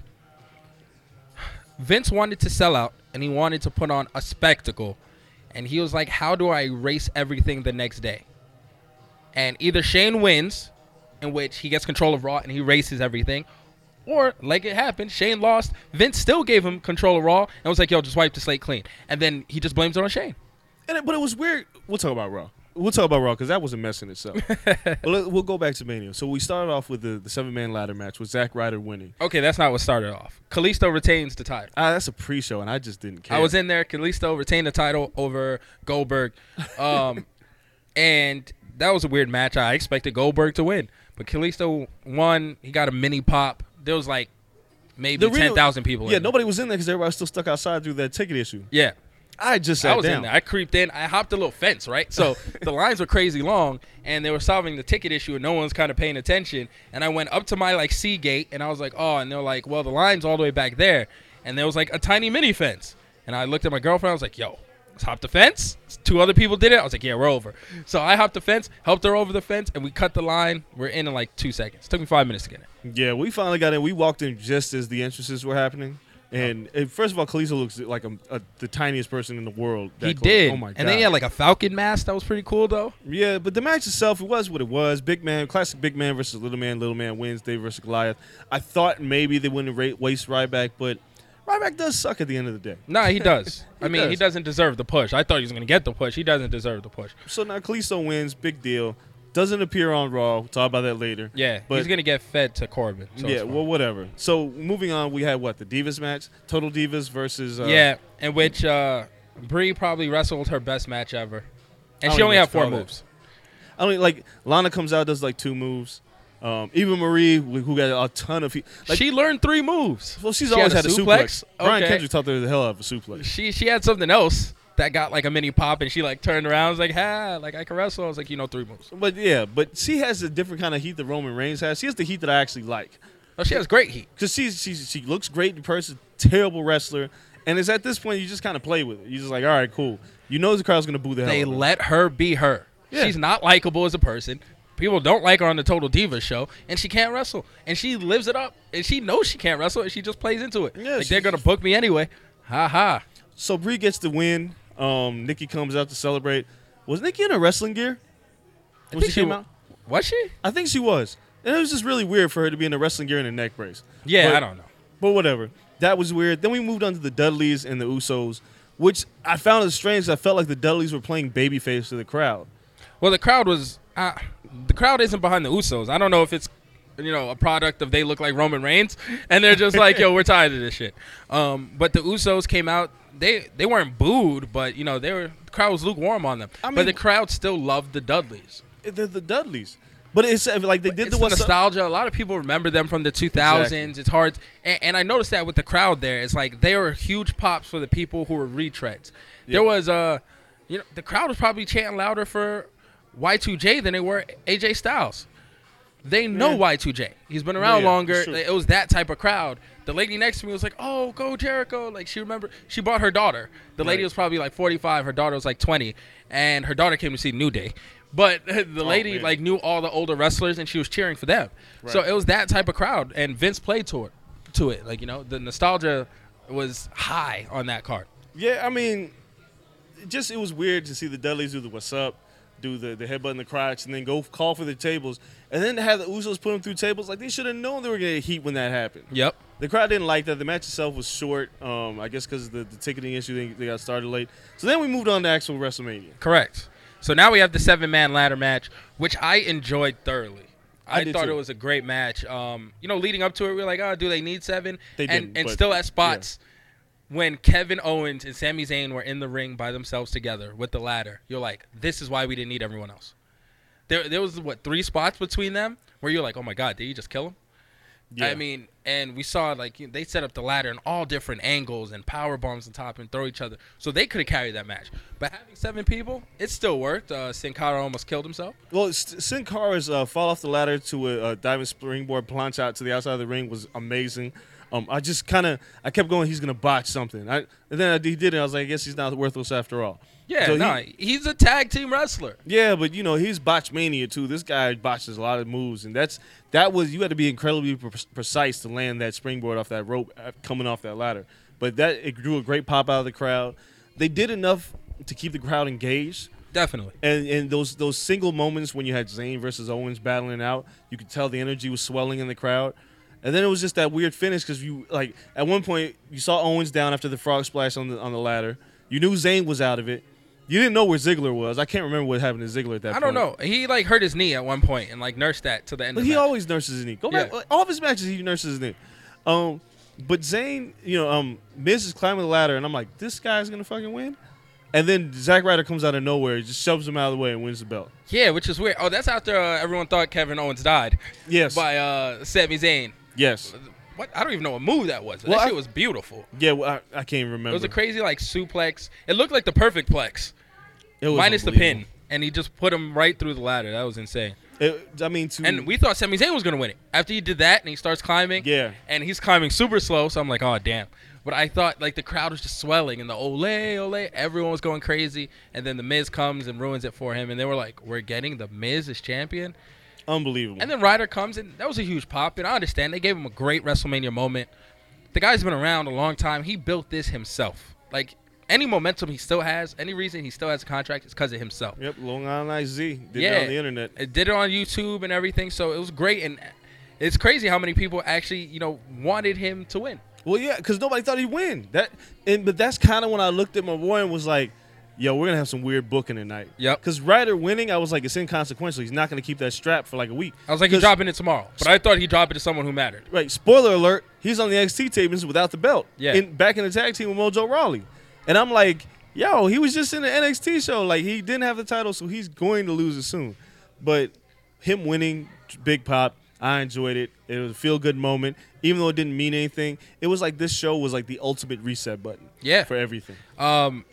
Vince wanted to sell out, and he wanted to put on a spectacle. And he was like, how do I erase everything the next day? And either Shane wins, in which he gets control of Raw and he erases everything, or, like it happened, Shane lost. Vince still gave him control of Raw and was like, yo, just wipe the slate clean. And then he just blames it on Shane. And it, but it was weird. We'll talk about Raw. We'll talk about Raw because that was a mess in itself. Well, let, we'll go back to Mania. So we started off with the, the seven-man ladder match with Zack Ryder winning. Okay, that's not what started off. Kalisto retains the title. Ah, that's a pre-show, and I just didn't care. I was in there. Kalisto retained the title over Goldberg. Um, and that was a weird match. I expected Goldberg to win. But Kalisto won. He got a mini pop. There was like maybe The real- ten thousand people Yeah, in nobody was in there because everybody was still stuck outside through that ticket issue. there. Yeah. I just sat I was down. in there. I creeped in. I hopped a little fence, right? So the lines were crazy long, and they were solving the ticket issue, and no one's kind of paying attention. And I went up to my like C gate, and I was like, oh, and they're like, well, the line's all the way back there, and there was like a tiny mini fence. And I looked at my girlfriend. I was like, yo, let's hop the fence. Two other people did it. I was like, yeah, we're over. So I hopped the fence, helped her over the fence, and we cut the line. We're in in like two seconds. It took me five minutes to get in. Yeah, we finally got in. We walked in just as the entrances were happening. And uh, first of all, Kalisto looks like a, a, the tiniest person in the world. that He close. did. Oh, my God. And then he had like a falcon mask. That was pretty cool, though. Yeah, but the match itself, it was what it was. Big man, classic big man versus little man. Little man wins. Dave versus Goliath. I thought maybe they wouldn't ra- waste Ryback, but Ryback does suck at the end of the day. Nah, he does. He I mean, does. he doesn't deserve the push. I thought he was going to get the push. He doesn't deserve the push. So now Kalisto wins. Big deal. Doesn't appear on Raw. We'll talk about that later. Yeah, But- he's going to get fed to Corbin. So yeah, it's fine. well, whatever. So moving on, we had what? The Divas match? Total Divas versus... Uh, yeah, in which uh, Brie probably wrestled her best match ever. And I she don't only even had four spell that. moves. I mean, like, Lana comes out, does like two moves. Um, Eva Marie, who got a ton of... Like, she learned three moves. well, she's she always had had a a suplex. suplex? Brian Okay. Kendrick taught her the hell out of a suplex. She she had something else that got like a mini pop, and she like turned around. I was like, ha, like I can wrestle. I was like, you know, three moves. But yeah, but she has a different kind of heat that Roman Reigns has. She has the heat that I actually like. Oh, she has great heat. Because she's, she's, she looks great in person, terrible wrestler. And it's at this point you just kind of play with it. You're just like, all right, cool. You know the crowd's going to boo the hell They out of her. let her be her. Yeah. She's not likable as a person. People don't like her on the Total Divas show, and she can't wrestle. And she lives it up, and she knows she can't wrestle, and she just plays into it. Yeah, like, they're she- going to book me anyway. Ha ha. So Brie gets the win. Um, Nikki comes out to celebrate. Was Nikki in her wrestling gear when she think she came wa- out? Was she? I think she was. And it was just really weird for her to be in a wrestling gear and a neck brace. Yeah, But- I don't know. But whatever. That was weird. Then we moved on to the Dudleys and the Usos, which I found it strange. I felt like the Dudleys were playing babyface to the crowd. Well, the crowd was uh, the crowd isn't behind the Usos. I don't know if it's you know, a product of they look like Roman Reigns, and they're just like, yo, we're tired of this shit. Um, but the Usos came out. They they weren't booed, but you know, they were the crowd was lukewarm on them. I but mean- the crowd still loved the Dudleys. They're the Dudleys. But it's uh, like they did It's the the one. nostalgia. A lot of people remember them from the two thousands. Exactly. It's hard, and, and I noticed that with the crowd there. It's like they were huge pops for the people who were retreads. There Yeah. was uh, you know, the crowd was probably chanting louder for Y two J than they were A J Styles. They know Yeah. Y two J. He's been around Yeah, longer. it's true. It was that type of crowd. The lady next to me was like, "Oh, go Jericho!" Like she remembered. She brought her daughter. The lady Right. was probably like forty-five. Her daughter was like twenty, and her daughter came to see New Day. But the lady man. like knew all the older wrestlers, and she was cheering for them. So Right. it was that type of crowd, and Vince played to it. To it, like you know, the nostalgia was high on that card. Yeah, I mean, it just it was weird to see the Dudleys do the what's up, do the, the headbutt in the crotch, and then go call for the tables. And then to have the Usos put them through tables, like they should have known they were going to get heat when that happened. Yep. The crowd didn't like that. The match itself was short, um, I guess because of the, the ticketing issue, they, they got started late. So then we moved on to actual WrestleMania. Correct. So now we have the seven-man ladder match, which I enjoyed thoroughly. I I, did thought too. it was a great match. Um, you know, leading up to it, we were like, oh, do they need seven? They and didn't, and but- still at spots, when Kevin Owens and Sami Zayn were in the ring by themselves together with the ladder, you're like, this is why we didn't need everyone else. There, there was, what, three spots between them where you're like, oh, my God, did you just kill him? Yeah. I mean, and we saw, like, they set up the ladder in all different angles and power bombs on top and throw each other. So they could have carried that match. But having seven people, it still worked. Uh, Sin Cara almost killed himself. Well, S- Sin Cara's uh, fall off the ladder to a, a diving springboard planche out to the outside of the ring was amazing. Um, I just kind of I kept going. He's gonna botch something. I, and then I, he did it. I was like, I guess he's not worthless after all. Yeah, So he- no, he's a tag team wrestler. Yeah, but you know he's botch mania too. This guy botches a lot of moves, and that's that was you had to be incredibly pre- precise to land that springboard off that rope uh, coming off that ladder. But that it drew a great pop out of the crowd. They did enough to keep the crowd engaged. Definitely. And and those those single moments when you had Zayn versus Owens battling out, you could tell the energy was swelling in the crowd. And then it was just that weird finish because you like at one point you saw Owens down after the frog splash on the on the ladder. You knew Zayn was out of it. You didn't know where Ziggler was. I can't remember what happened to Ziggler at that I point. don't know. He, like, hurt his knee at one point and, like, nursed that to the end But of he the match. always nurses his knee. Go back. Yeah. All of his matches, he nurses his knee. Um, but Zayn, you know, um, Miz is climbing the ladder, and I'm like, this guy's gonna fucking win. And then Zack Ryder comes out of nowhere, just shoves him out of the way, and wins the belt. Yeah, which is weird. Oh, that's after uh, everyone thought Kevin Owens died Yes. by uh, Sami Zayn. Yes. What? I don't even know what move that was. But Well, that I- shit was beautiful. Yeah. Well, I, I can't even remember. It was a crazy, like, suplex. It looked like the perfect plex, It was minus the pin. unbelievable. And he just put him right through the ladder. That was insane. It, I mean, to And we thought Sami Zayn was going to win it. After he did that and he starts climbing. Yeah. And he's climbing super slow. So I'm like, oh, damn. But I thought, like, the crowd was just swelling. And the ole, ole, everyone was going crazy. And then the Miz comes and ruins it for him. And they were like, we're getting the Miz as champion. unbelievable. And then Ryder comes, and that was a huge pop. And I understand. They gave him a great WrestleMania moment. The guy's been around a long time. He built this himself. Like, any momentum he still has, any reason he still has a contract, is because of himself. Yep, Long Island I Z did Yeah. it on the internet. It did it on YouTube and everything, so it was great. And it's crazy how many people actually, you know, wanted him to win. Well, yeah, because nobody thought he'd win. That, and but that's kind of when I looked at my boy and was like, "Yo, we're gonna have some weird booking tonight." Yep. Because Ryder winning, I was like, it's inconsequential. He's not gonna keep that strap for like a week. I was like, he's 'Cause- dropping it tomorrow. But I thought he'd drop it to someone who mattered. Right. Spoiler alert: he's on the X T tapings without the belt. Yeah. In, back in the tag team with Mojo Rawley, and I'm like, "Yo, he was just in the N X T show. Like he didn't have the title, so he's going to lose it soon." But him winning, big pop. I enjoyed it. It was a feel-good moment, even though it didn't mean anything. It was like this show was like the ultimate reset button. Yeah. For everything. Um,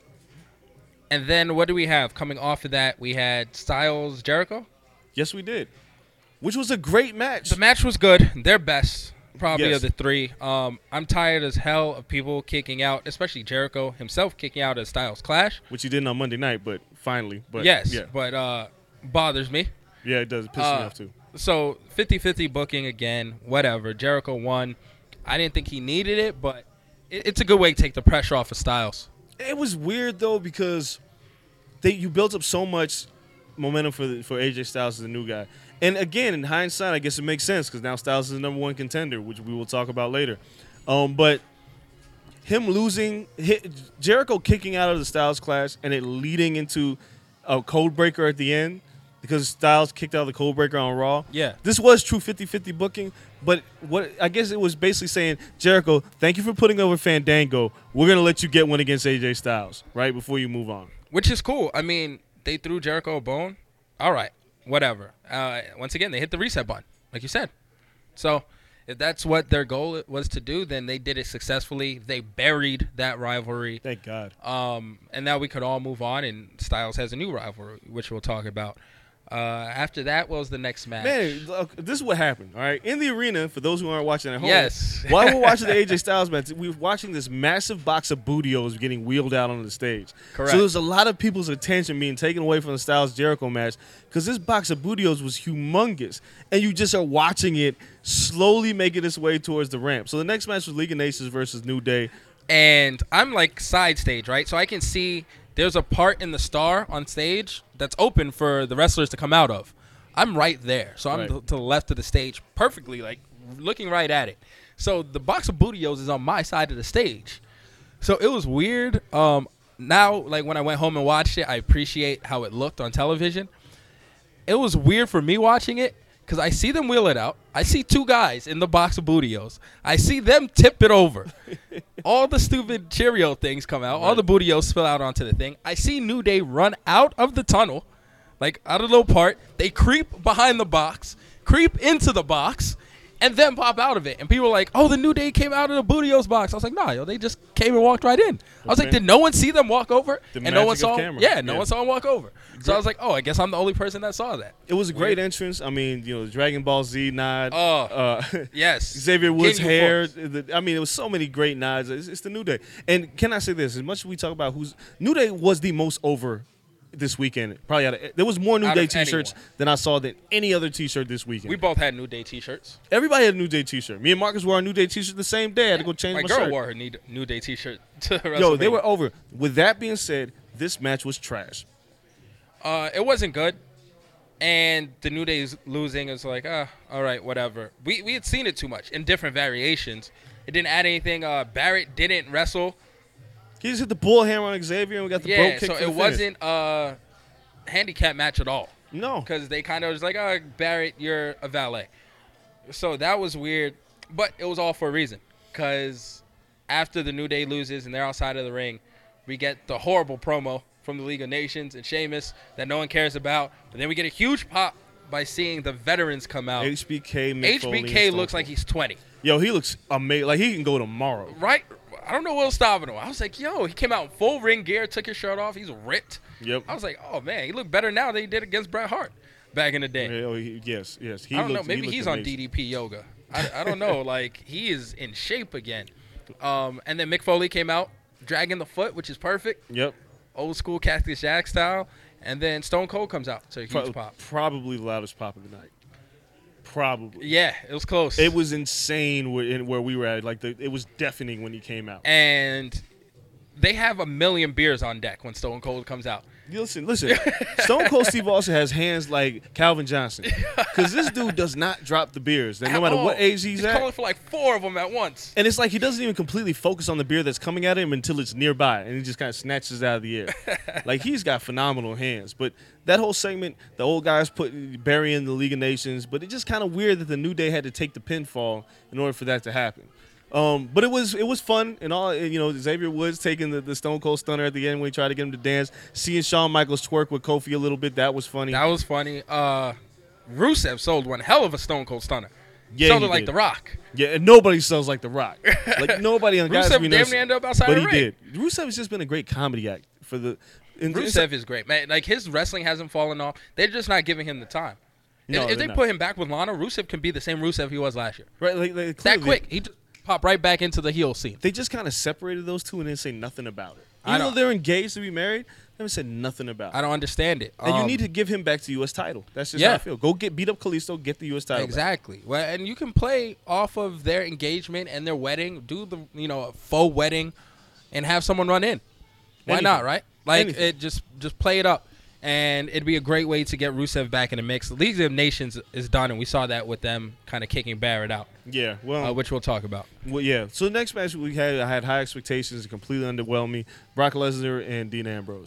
and then what do we have coming off of that? We had Styles Jericho. Yes, we did. Which was a great match. The match was good. Their best, probably Yes. of the three. Um, I'm tired as hell of people kicking out, especially Jericho himself kicking out of Styles Clash. Which he didn't on Monday night, but finally. But yes, yeah, but uh, bothers me. yeah, it does. It pisses me Uh, off too. So fifty-fifty booking again, whatever. Jericho won. I didn't think he needed it, but it, it's a good way to take the pressure off of Styles. It was weird though because they you built up so much momentum for the, for A J Styles as the new guy, and again in hindsight, I guess it makes sense because now Styles is the number one contender, which we will talk about later. Um, but him losing, hit, Jericho kicking out of the Styles Clash, and it leading into a code breaker at the end. because Styles kicked out the Code Breaker on Raw. Yeah. This was true fifty-fifty booking, but what I guess it was basically saying, Jericho, thank you for putting over Fandango. We're going to let you get one against A J Styles, right, before you move on. Which is cool. I mean, they threw Jericho a bone. All right, whatever. Uh, once again, they hit the reset button, like you said. So if that's what their goal was to do, then they did it successfully. They buried that rivalry. Thank God. Um, and now we could all move on, and Styles has a new rivalry, which we'll talk about. Uh, after that, what was the next match? Man, look, this is what happened, all right? In the arena, for those who aren't watching at home, Yes. while we're watching the A J Styles match, we were watching this massive box of Bootios getting wheeled out on the stage. Correct. So there's a lot of people's attention being taken away from the Styles-Jericho match because this box of Bootios was humongous, and you just are watching it slowly making its way towards the ramp. So the next match was League of Nations versus New Day. And I'm like side stage, right? So I can see there's a part in the star on stage that's open for the wrestlers to come out of. I'm right there. So I'm Right. to, to the left of the stage, perfectly, like looking right at it. So the box of Bootios is on my side of the stage. So it was weird. Um, now, like when I went home and watched it, I appreciate how it looked on television. It was weird for me watching it because I see them wheel it out. I see two guys in the box of Bootios. I see them tip it over. All the stupid Cheerio things come out. All the Bootios spill out onto the thing. I see New Day run out of the tunnel, like out of the little part. They creep behind the box, creep into the box, and then pop out of it. And people are like, oh, the New Day came out of the Bootios box. I was like, nah, yo, they just came and walked right in. I was like, Okay. did no one see them walk over? The and no one magic saw of them? camera. Yeah, no Yeah. one saw them walk over. So I was like, oh, I guess I'm the only person that saw that. It was a great Weird. entrance. I mean, you know, Dragon Ball Z nod. Oh, uh, yes. Xavier Woods' King of hair. Force. The, I mean, it was so many great nods. It's, it's the New Day. And can I say this? As much as we talk about who's New Day was the most over this weekend. Probably out of, there was more New Out Day of T-shirts anyone. than I saw than any other T-shirt this weekend. We both had New Day T-shirts. Everybody had a New Day T-shirt. Me and Marcus wore our New Day T-shirt the same day. I had to go change My my, girl shirt. wore her New New Day T-shirt to WrestleMania. Yo, they were over. With that being said, this match was trash. Uh, it wasn't good, and the New Day's losing is like, ah, all right, whatever. We we had seen it too much in different variations. It didn't add anything. Uh, Barrett didn't wrestle. He just hit the bull hammer on Xavier, and we got the Yeah, broke kick so for the it finish. wasn't a handicap match at all. No. Because they kind of was like, oh, Barrett, you're a valet. So that was weird, but it was all for a reason. Because after the New Day loses and they're outside of the ring, we get the horrible promo from the League of Nations and Sheamus that no one cares about. But then we get a huge pop by seeing the veterans come out. H B K, Mick H Foley, B and K Stone looks Cold. like he's twenty. Yo, he looks amazing. Like he can go tomorrow. Right? I don't know what's stopping him. I was like, yo, he came out in full ring gear, took his shirt off. He's ripped. Yep. I was like, oh, man, he looked better now than he did against Bret Hart back in the day. Yeah, oh, he- yes, yes. He I don't looked, know. Maybe he looked he's on amazing. D D P yoga. I, I don't know. Like, he is in shape again. Um, and then Mick Foley came out, dragging the foot, which is perfect. Yep. Old school Cactus Jack style. And then Stone Cold comes out. So a huge Pro- pop. Probably the loudest pop of the night. Probably. Yeah, it was close. It was insane where, in, where we were at. Like the, it was deafening when he came out. And they have a million beers on deck when Stone Cold comes out. Listen, listen. Stone Cold Steve Austin has hands like Calvin Johnson, because this dude does not drop the beers. And no matter what age he's, he's at, calling for like four of them at once. and it's like he doesn't even completely focus on the beer that's coming at him until it's nearby, and he just kind of snatches it out of the air. Like he's got phenomenal hands. But that whole segment, the old guys put burying the League of Nations, but it's just kind of weird that the New Day had to take the pinfall in order for that to happen. Um, but it was it was fun and all. You know, Xavier Woods taking the, the Stone Cold Stunner at the end when he tried to get him to dance. Seeing Shawn Michaels twerk with Kofi a little bit, that was funny. That was funny. Uh, Rusev sold one hell of a Stone Cold Stunner. Yeah, sold he it like did. The Rock. Yeah, and nobody sells like The Rock. Like nobody on guys Rusev we damn know, near ended up outside but the he ring. did. Rusev has just been a great comedy act for the. in- Rusev is great, man. Like his wrestling hasn't fallen off. They're just not giving him the time. No, if if they're they not. put him back with Lana, Rusev can be the same Rusev he was last year. right, like, like, That clearly, quick, he just popped right back into the heel scene. They just kind of separated those two and didn't say nothing about it. I Even though don't- they're engaged to be married, they haven't said nothing about it. I don't understand it. And you Um, need to give him back to U S title. That's just Yeah. how I feel. Go get beat up Kalisto, get the U S title back. Exactly. Well, and you can play off of their engagement and their wedding. Do the you know a faux wedding, and have someone run in. Why Anything. not? Right? Like Anything. it just just play it up, and it'd be a great way to get Rusev back in the mix. The League of Nations is done, and we saw that with them kind of kicking Barrett out, Yeah, well, uh, which we'll talk about. well, yeah. So the next match we had, I had high expectations and completely underwhelmed me. Brock Lesnar and Dean Ambrose.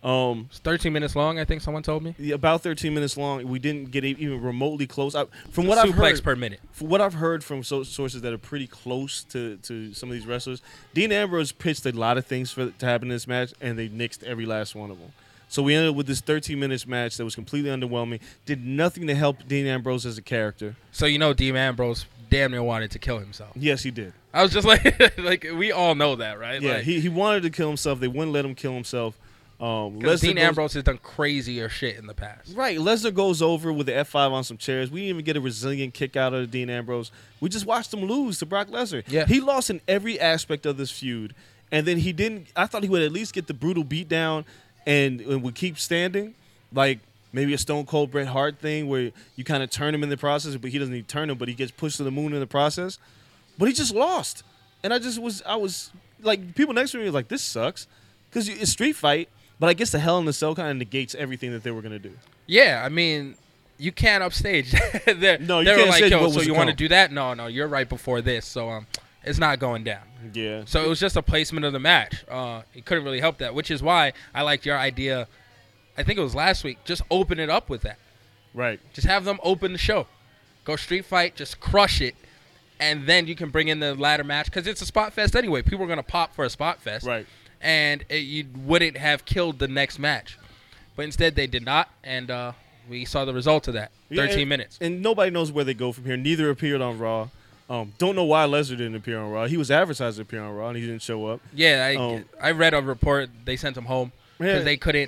Um, It's thirteen minutes long, I think someone told me. yeah, about thirteen minutes long. We didn't get e- even remotely close. I, from what I've Suplex heard, per minute. from what I've heard from so- sources that are pretty close to, to some of these wrestlers, Dean Ambrose pitched a lot of things for to happen in this match, and they nixed every last one of them. So we ended up with this thirteen minutes match that was completely underwhelming. Did nothing to help Dean Ambrose as a character. So you know, Dean Ambrose damn near wanted to kill himself. Yes, he did. I was just like, like we all know that, right? Yeah, like, he, he wanted to kill himself. They wouldn't let him kill himself. Um, 'cause Lesnar Dean goes- Ambrose has done crazier shit in the past. Right, Lesnar goes over with the F five on some chairs. We didn't even get a resilient kick out of Dean Ambrose. We just watched him lose to Brock Lesnar. Yeah. He lost in every aspect of this feud, and then he didn't. I thought he would at least get the brutal beatdown and, and would keep standing, like maybe a Stone Cold Bret Hart thing where you kind of turn him in the process, but he doesn't even turn him, but he gets pushed to the moon in the process. But he just lost, and I just was, I was like, people next to me were like, this sucks, because it's street fight. But I guess the Hell in the Cell kind of negates everything that they were gonna do. Yeah, I mean, you can't upstage. they're, No, you they were can't like, stage yo, what so was you to want to come. do that? No, no, you're right before this, so um, it's not going down. Yeah. So it was just a placement of the match. Uh, it couldn't really help that, which is why I liked your idea. I think it was last week. Just open it up with that. Right. Just have them open the show. Go street fight, just crush it, and then you can bring in the ladder match because it's a spot fest anyway. People are gonna pop for a spot fest, Right. and it, you wouldn't have killed the next match, but instead they did not, and uh, we saw the result of that. Yeah, Thirteen and, minutes. And nobody knows where they go from here. Neither appeared on Raw. Um, don't know why Lesnar didn't appear on Raw. He was advertised to appear on Raw, and he didn't show up. Yeah, I Um, I read a report they sent him home because Yeah. they couldn't,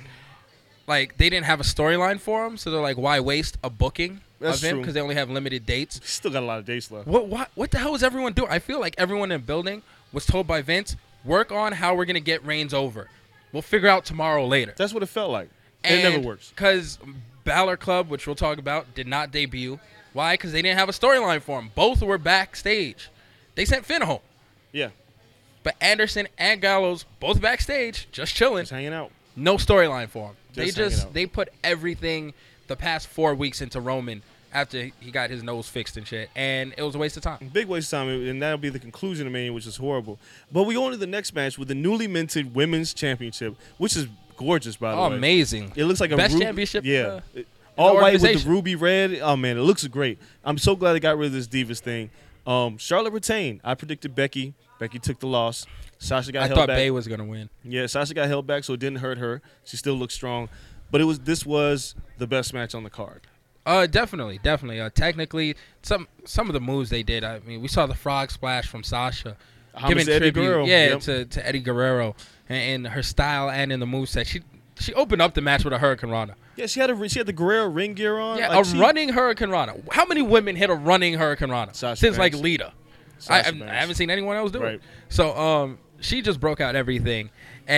like they didn't have a storyline for him, so they're like, why waste a booking That's of him true. because they only have limited dates. He's still got a lot of dates left. What what what the hell is everyone doing? I feel like everyone in the building was told by Vince, work on how we're gonna get Reigns over. We'll figure out tomorrow later. That's what it felt like. And it never works. Because Balor Club, which we'll talk about, did not debut. Why? Because they didn't have a storyline for him. Both were backstage. They sent Finn home. Yeah. But Anderson and Gallows, both backstage, just chilling. Just hanging out. No storyline for him. They Just hanging just out. they put everything the past four weeks into Roman after he got his nose fixed and shit, and it was a waste of time. Big waste of time, and that'll be the conclusion of Mania, which is horrible. But we go into the next match with the newly minted Women's Championship, which is gorgeous, by the Oh, way. amazing! It looks like a Best ruby- championship, Yeah. uh, It- all white with the organization. ruby red. Oh, man, it looks great. I'm so glad they got rid of this Divas thing. Um, Charlotte retained. I predicted Becky. Becky took the loss. Sasha got I held thought back. Bae was gonna win. Yeah, Sasha got held back, so it didn't hurt her. She still looked strong. But it was this was the best match on the card. Uh, definitely, definitely. Uh, technically, some some of the moves they did. I mean, we saw the frog splash from Sasha, Homage to Eddie Guerrero. yeah, Yep. to, to Eddie Guerrero, and, and her style and in the moveset. She she opened up the match with a Hurricane Rana. Yeah, she had a she had the Guerrero ring gear on. Yeah, Like, a she- running Hurricane Rana. How many women hit a running Hurricane Rana Sasha since like Banks. Lita? I, Sasha I, I Banks. haven't seen anyone else do Right. it. So um, she just broke out everything,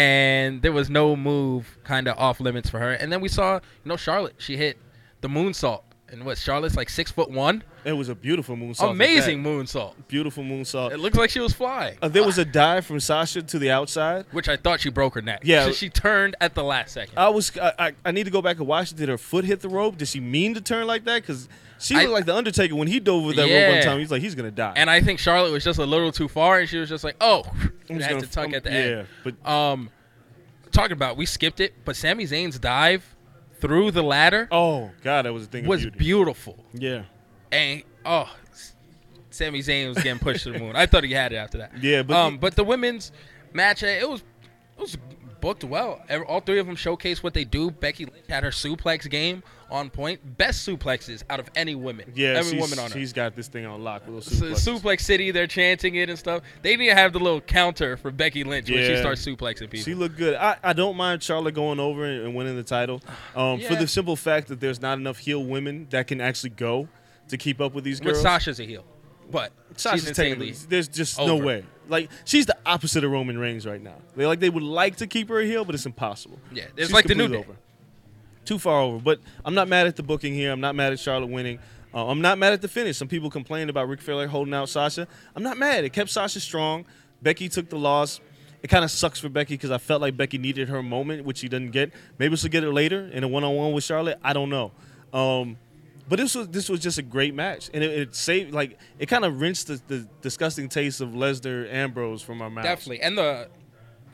and there was no move kind of off limits for her. And then we saw, you know, Charlotte. She hit the moonsault, and what? Charlotte's like six foot one. It was a beautiful moonsault. at Amazing that. moonsault. Beautiful moonsault. It looks like she was flying. Uh, there was a dive from Sasha to the outside. Which I thought she broke her neck. Yeah. So she turned at the last second. I was I, I, I need to go back and watch it. Did her foot hit the rope? Did she mean to turn like that? Because she I- looked like the Undertaker when he dove over that rope Yeah. one time. He's like, he's gonna die. And I think Charlotte was just a little too far, and she was just like, oh, I'm and just had gonna- to tuck I'm- at the yeah, end. but Um, talking about, we skipped it, but Sami Zayn's dive through the ladder oh god, that was a thing. was of beauty. beautiful. Yeah, And, oh, S- Sami Zayn was getting pushed to the moon. I thought he had it after that. Yeah, but um, the- but the women's match, uh, it was it was booked well. Ev- All three of them showcased what they do. Becky Lynch had her suplex game on point. Best suplexes out of any women. yeah. every she's, woman on her. she's got this thing on lock with those So, suplexes. Suplex City, they're chanting it and stuff. They need to have the little counter for Becky Lynch when she Yeah. starts suplexing people. She looked good. I, I don't mind Charlotte going over and, and winning the title um, for Yeah. the simple fact that there's not enough heel women that can actually go to keep up with these But girls. Sasha's a heel. But Sasha's she's technically, insanely. there's just no over. way. Like, she's the opposite of Roman Reigns right now. They like they would like to keep her a heel, but it's impossible. Yeah, it's She's like the New completely Day. over. Too far over. But I'm not mad at the booking here. I'm not mad at Charlotte winning. Uh, I'm not mad at the finish. Some people complained about Ric Flair holding out Sasha. I'm not mad. It kept Sasha strong. Becky took the loss. It kind of sucks for Becky because I felt like Becky needed her moment, which she didn't get. Maybe she'll get it later in a one-on-one with Charlotte. I don't know. Um, but this was this was just a great match, and it, it saved like it kind of rinsed the, the disgusting taste of Lesnar Ambrose from our mouths. Definitely. And the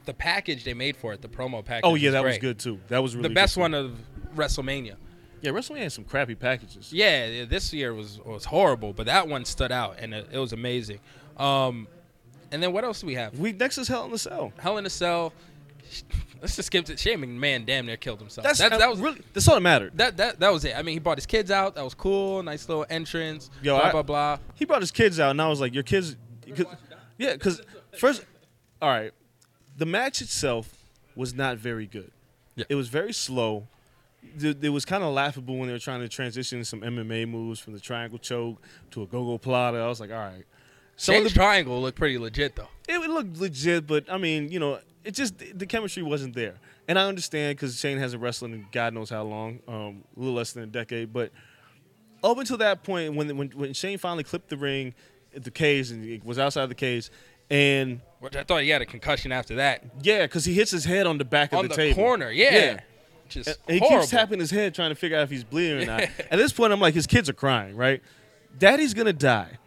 the package they made for it, the promo package. Oh yeah, that great. was good too. That was really the best good one of WrestleMania. Yeah, WrestleMania had some crappy packages. Yeah, yeah, this year was was horrible, but that one stood out and it, it was amazing. Um, and then what else do we have? We next is Hell in a Cell. Hell in a Cell. Let's just skip it. Shane McMahon damn near killed himself. That's that, uh, that was really that's all that mattered. that that that was it. I mean, he brought his kids out. That was cool. Nice little entrance. Yo, blah I- blah blah. He brought his kids out, and I was like, "Your kids." Cause, yeah, because first, all right, the match itself was not very good. Yeah. It was very slow. It, it was kind of laughable when they were trying to transition some M M A moves from the triangle choke to a go-go plata. I was like, all right. Some of Shane's the, triangle looked pretty legit though. it would look legit, but I mean, you know, it just the chemistry wasn't there. And I understand because Shane hasn't wrestled in God knows how long, um, a little less than a decade. But up until that point, when when, when Shane finally clipped the ring, the cage, and it was outside the cage, and Which I thought he had a concussion after that. yeah, because he hits his head on the back of On the, the table. corner, yeah. Yeah. Just And he horrible. keeps tapping his head trying to figure out if he's bleeding or not. At this point, I'm like, his kids are crying, right? Daddy's gonna die.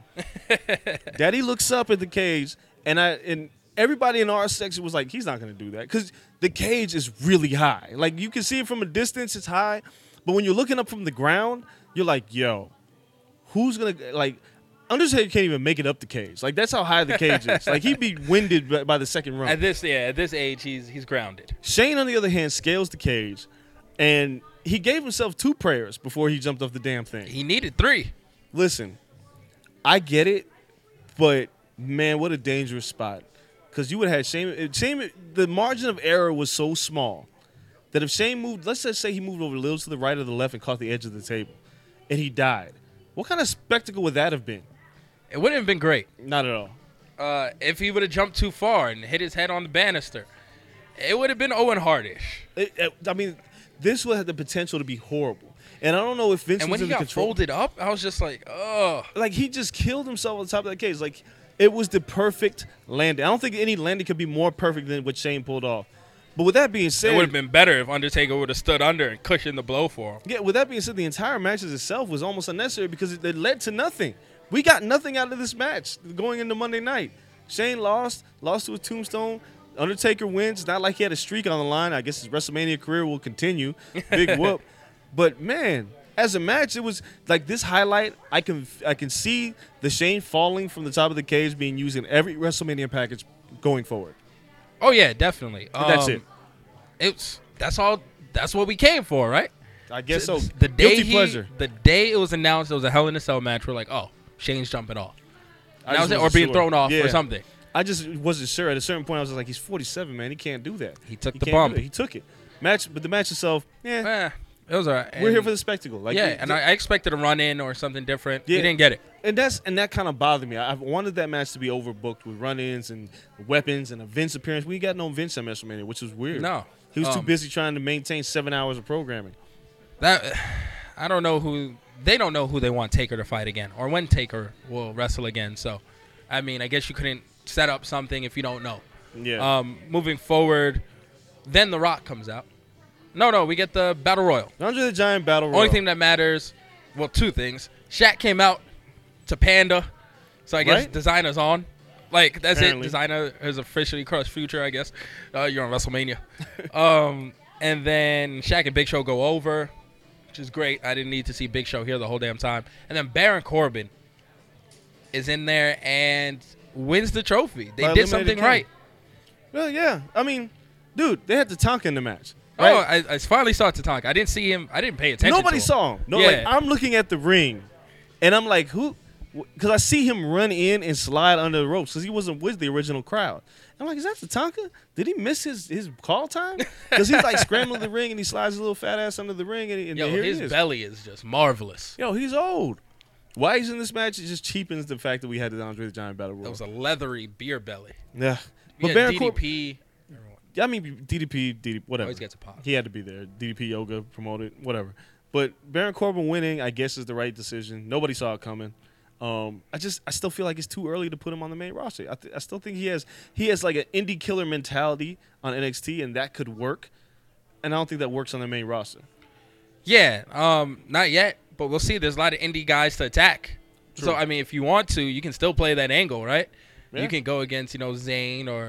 Daddy looks up at the cage, and I and everybody in our section was like, he's not gonna do that because the cage is really high. Like you can see it from a distance, it's high, but when you're looking up from the ground, you're like, yo, who's gonna like? Undertaker can't even make it up the cage. Like that's how high the cage is. Like he'd be winded by- by the second run. At this, yeah, at this age, he's he's grounded. Shane, on the other hand, scales the cage, and he gave himself two prayers before he jumped off the damn thing. He needed three. Listen, I get it, but man, what a dangerous spot. Because you would have had Shane. Shane, the margin of error was so small that if Shane moved, let's just say he moved over a little to the right or the left and caught the edge of the table, and he died. What kind of spectacle would that have been? It wouldn't have been great Not at all. uh, if he would have jumped too far and hit his head on the banister. It would have been Owen Hartish. It, it- I mean, this would have the potential to be horrible. And I don't know if Vince And was when he in got control. folded up, I was just like, oh. Like he just killed himself on the top of that cage. Like it was the perfect landing. I don't think any landing could be more perfect than what Shane pulled off. But with that being It said, would have been better if Undertaker would have stood under and cushioned the blow for him. yeah. With that being said, the entire match itself was almost unnecessary because it, it led to nothing. We got nothing out of this match going into Monday night. Shane lost, lost to a tombstone. Undertaker wins. It's not like he had a streak on the line. I guess his WrestleMania career will continue. Big whoop. But man, as a match, it was like this highlight. I can I can see the Shane falling from the top of the cage being used in every WrestleMania package going forward. Oh yeah, definitely. And that's Um, it. It's that's all. That's what we came for, right? I guess so. The day Guilty he, pleasure. the day it was announced it was a Hell in a Cell match, we're like, oh, Shane's jumping off. I And that was just it, or wasn't being sure. thrown off Yeah. or something. I just wasn't sure. At a certain point, I was like, he's forty-seven, man. He can't do that. He took He the can't do bump. that. He took it. Match, but the match itself, yeah. Eh, it was alright. We're here And- for the spectacle. Like, yeah, it- and I, I expected a run in or something different. Yeah. We didn't get it. and that's and that kind of bothered me. I I wanted that match to be overbooked with run-ins and weapons and a Vince appearance. We got no Vince at WrestleMania, which was weird. No. he was too Um, busy trying to maintain seven hours of programming. That I don't know who they don't know who they want Taker to fight again or when Taker will wrestle again. So, I mean, I guess you couldn't set up something if you don't know. Yeah. Um, moving forward, then The Rock comes out. No, no, we get the Battle Royal. Andre the Giant Battle Royal. Only thing that matters, well, two things. Shaq came out to Panda, so I guess Right? Designer's on. Like, that's Apparently. it. Designer has officially crushed Future, I guess. Uh, you're on WrestleMania. um, and then Shaq and Big Show go over, which is great. I didn't need to see Big Show here the whole damn time. And then Baron Corbin is in there and wins the trophy. They By did eliminating something Kane. right. Well, yeah. I mean, dude, they had Tatanka in the match. Right? Oh, I, I finally saw Tatanka. I didn't see him. I didn't pay attention Nobody to him. saw him. No, Yeah. like I'm looking at the ring, and I'm like, who? Because I see him run in and slide under the ropes because he wasn't with the original crowd. I'm like, is that Tatanka? Did he miss his, his call time? Because he's like scrambling the ring and he slides his little fat ass under the ring and, and Yo, here his he is. belly is just marvelous. Yo, he's old. Why he's in this match? It just cheapens the fact that we had the Andre the Giant Battle That Royal. was a leathery beer belly. Yeah, But but Baron D D Corbin. P, everyone I mean, D D P, D D P, whatever. always gets a pop. He had to be there. D D P Yoga promoted, whatever. But Baron Corbin winning, I guess, is the right decision. Nobody saw it coming. Um, I just, I still feel like it's too early to put him on the main roster. I, th- I still think he has, he has like an indie killer mentality on N X T, and that could work. And I don't think that works on the main roster. Yeah, um, not yet, but we'll see. There's a lot of indie guys to attack. True. So I mean, if you want to, you can still play that angle, right? Yeah. You can go against, you know, Zayn or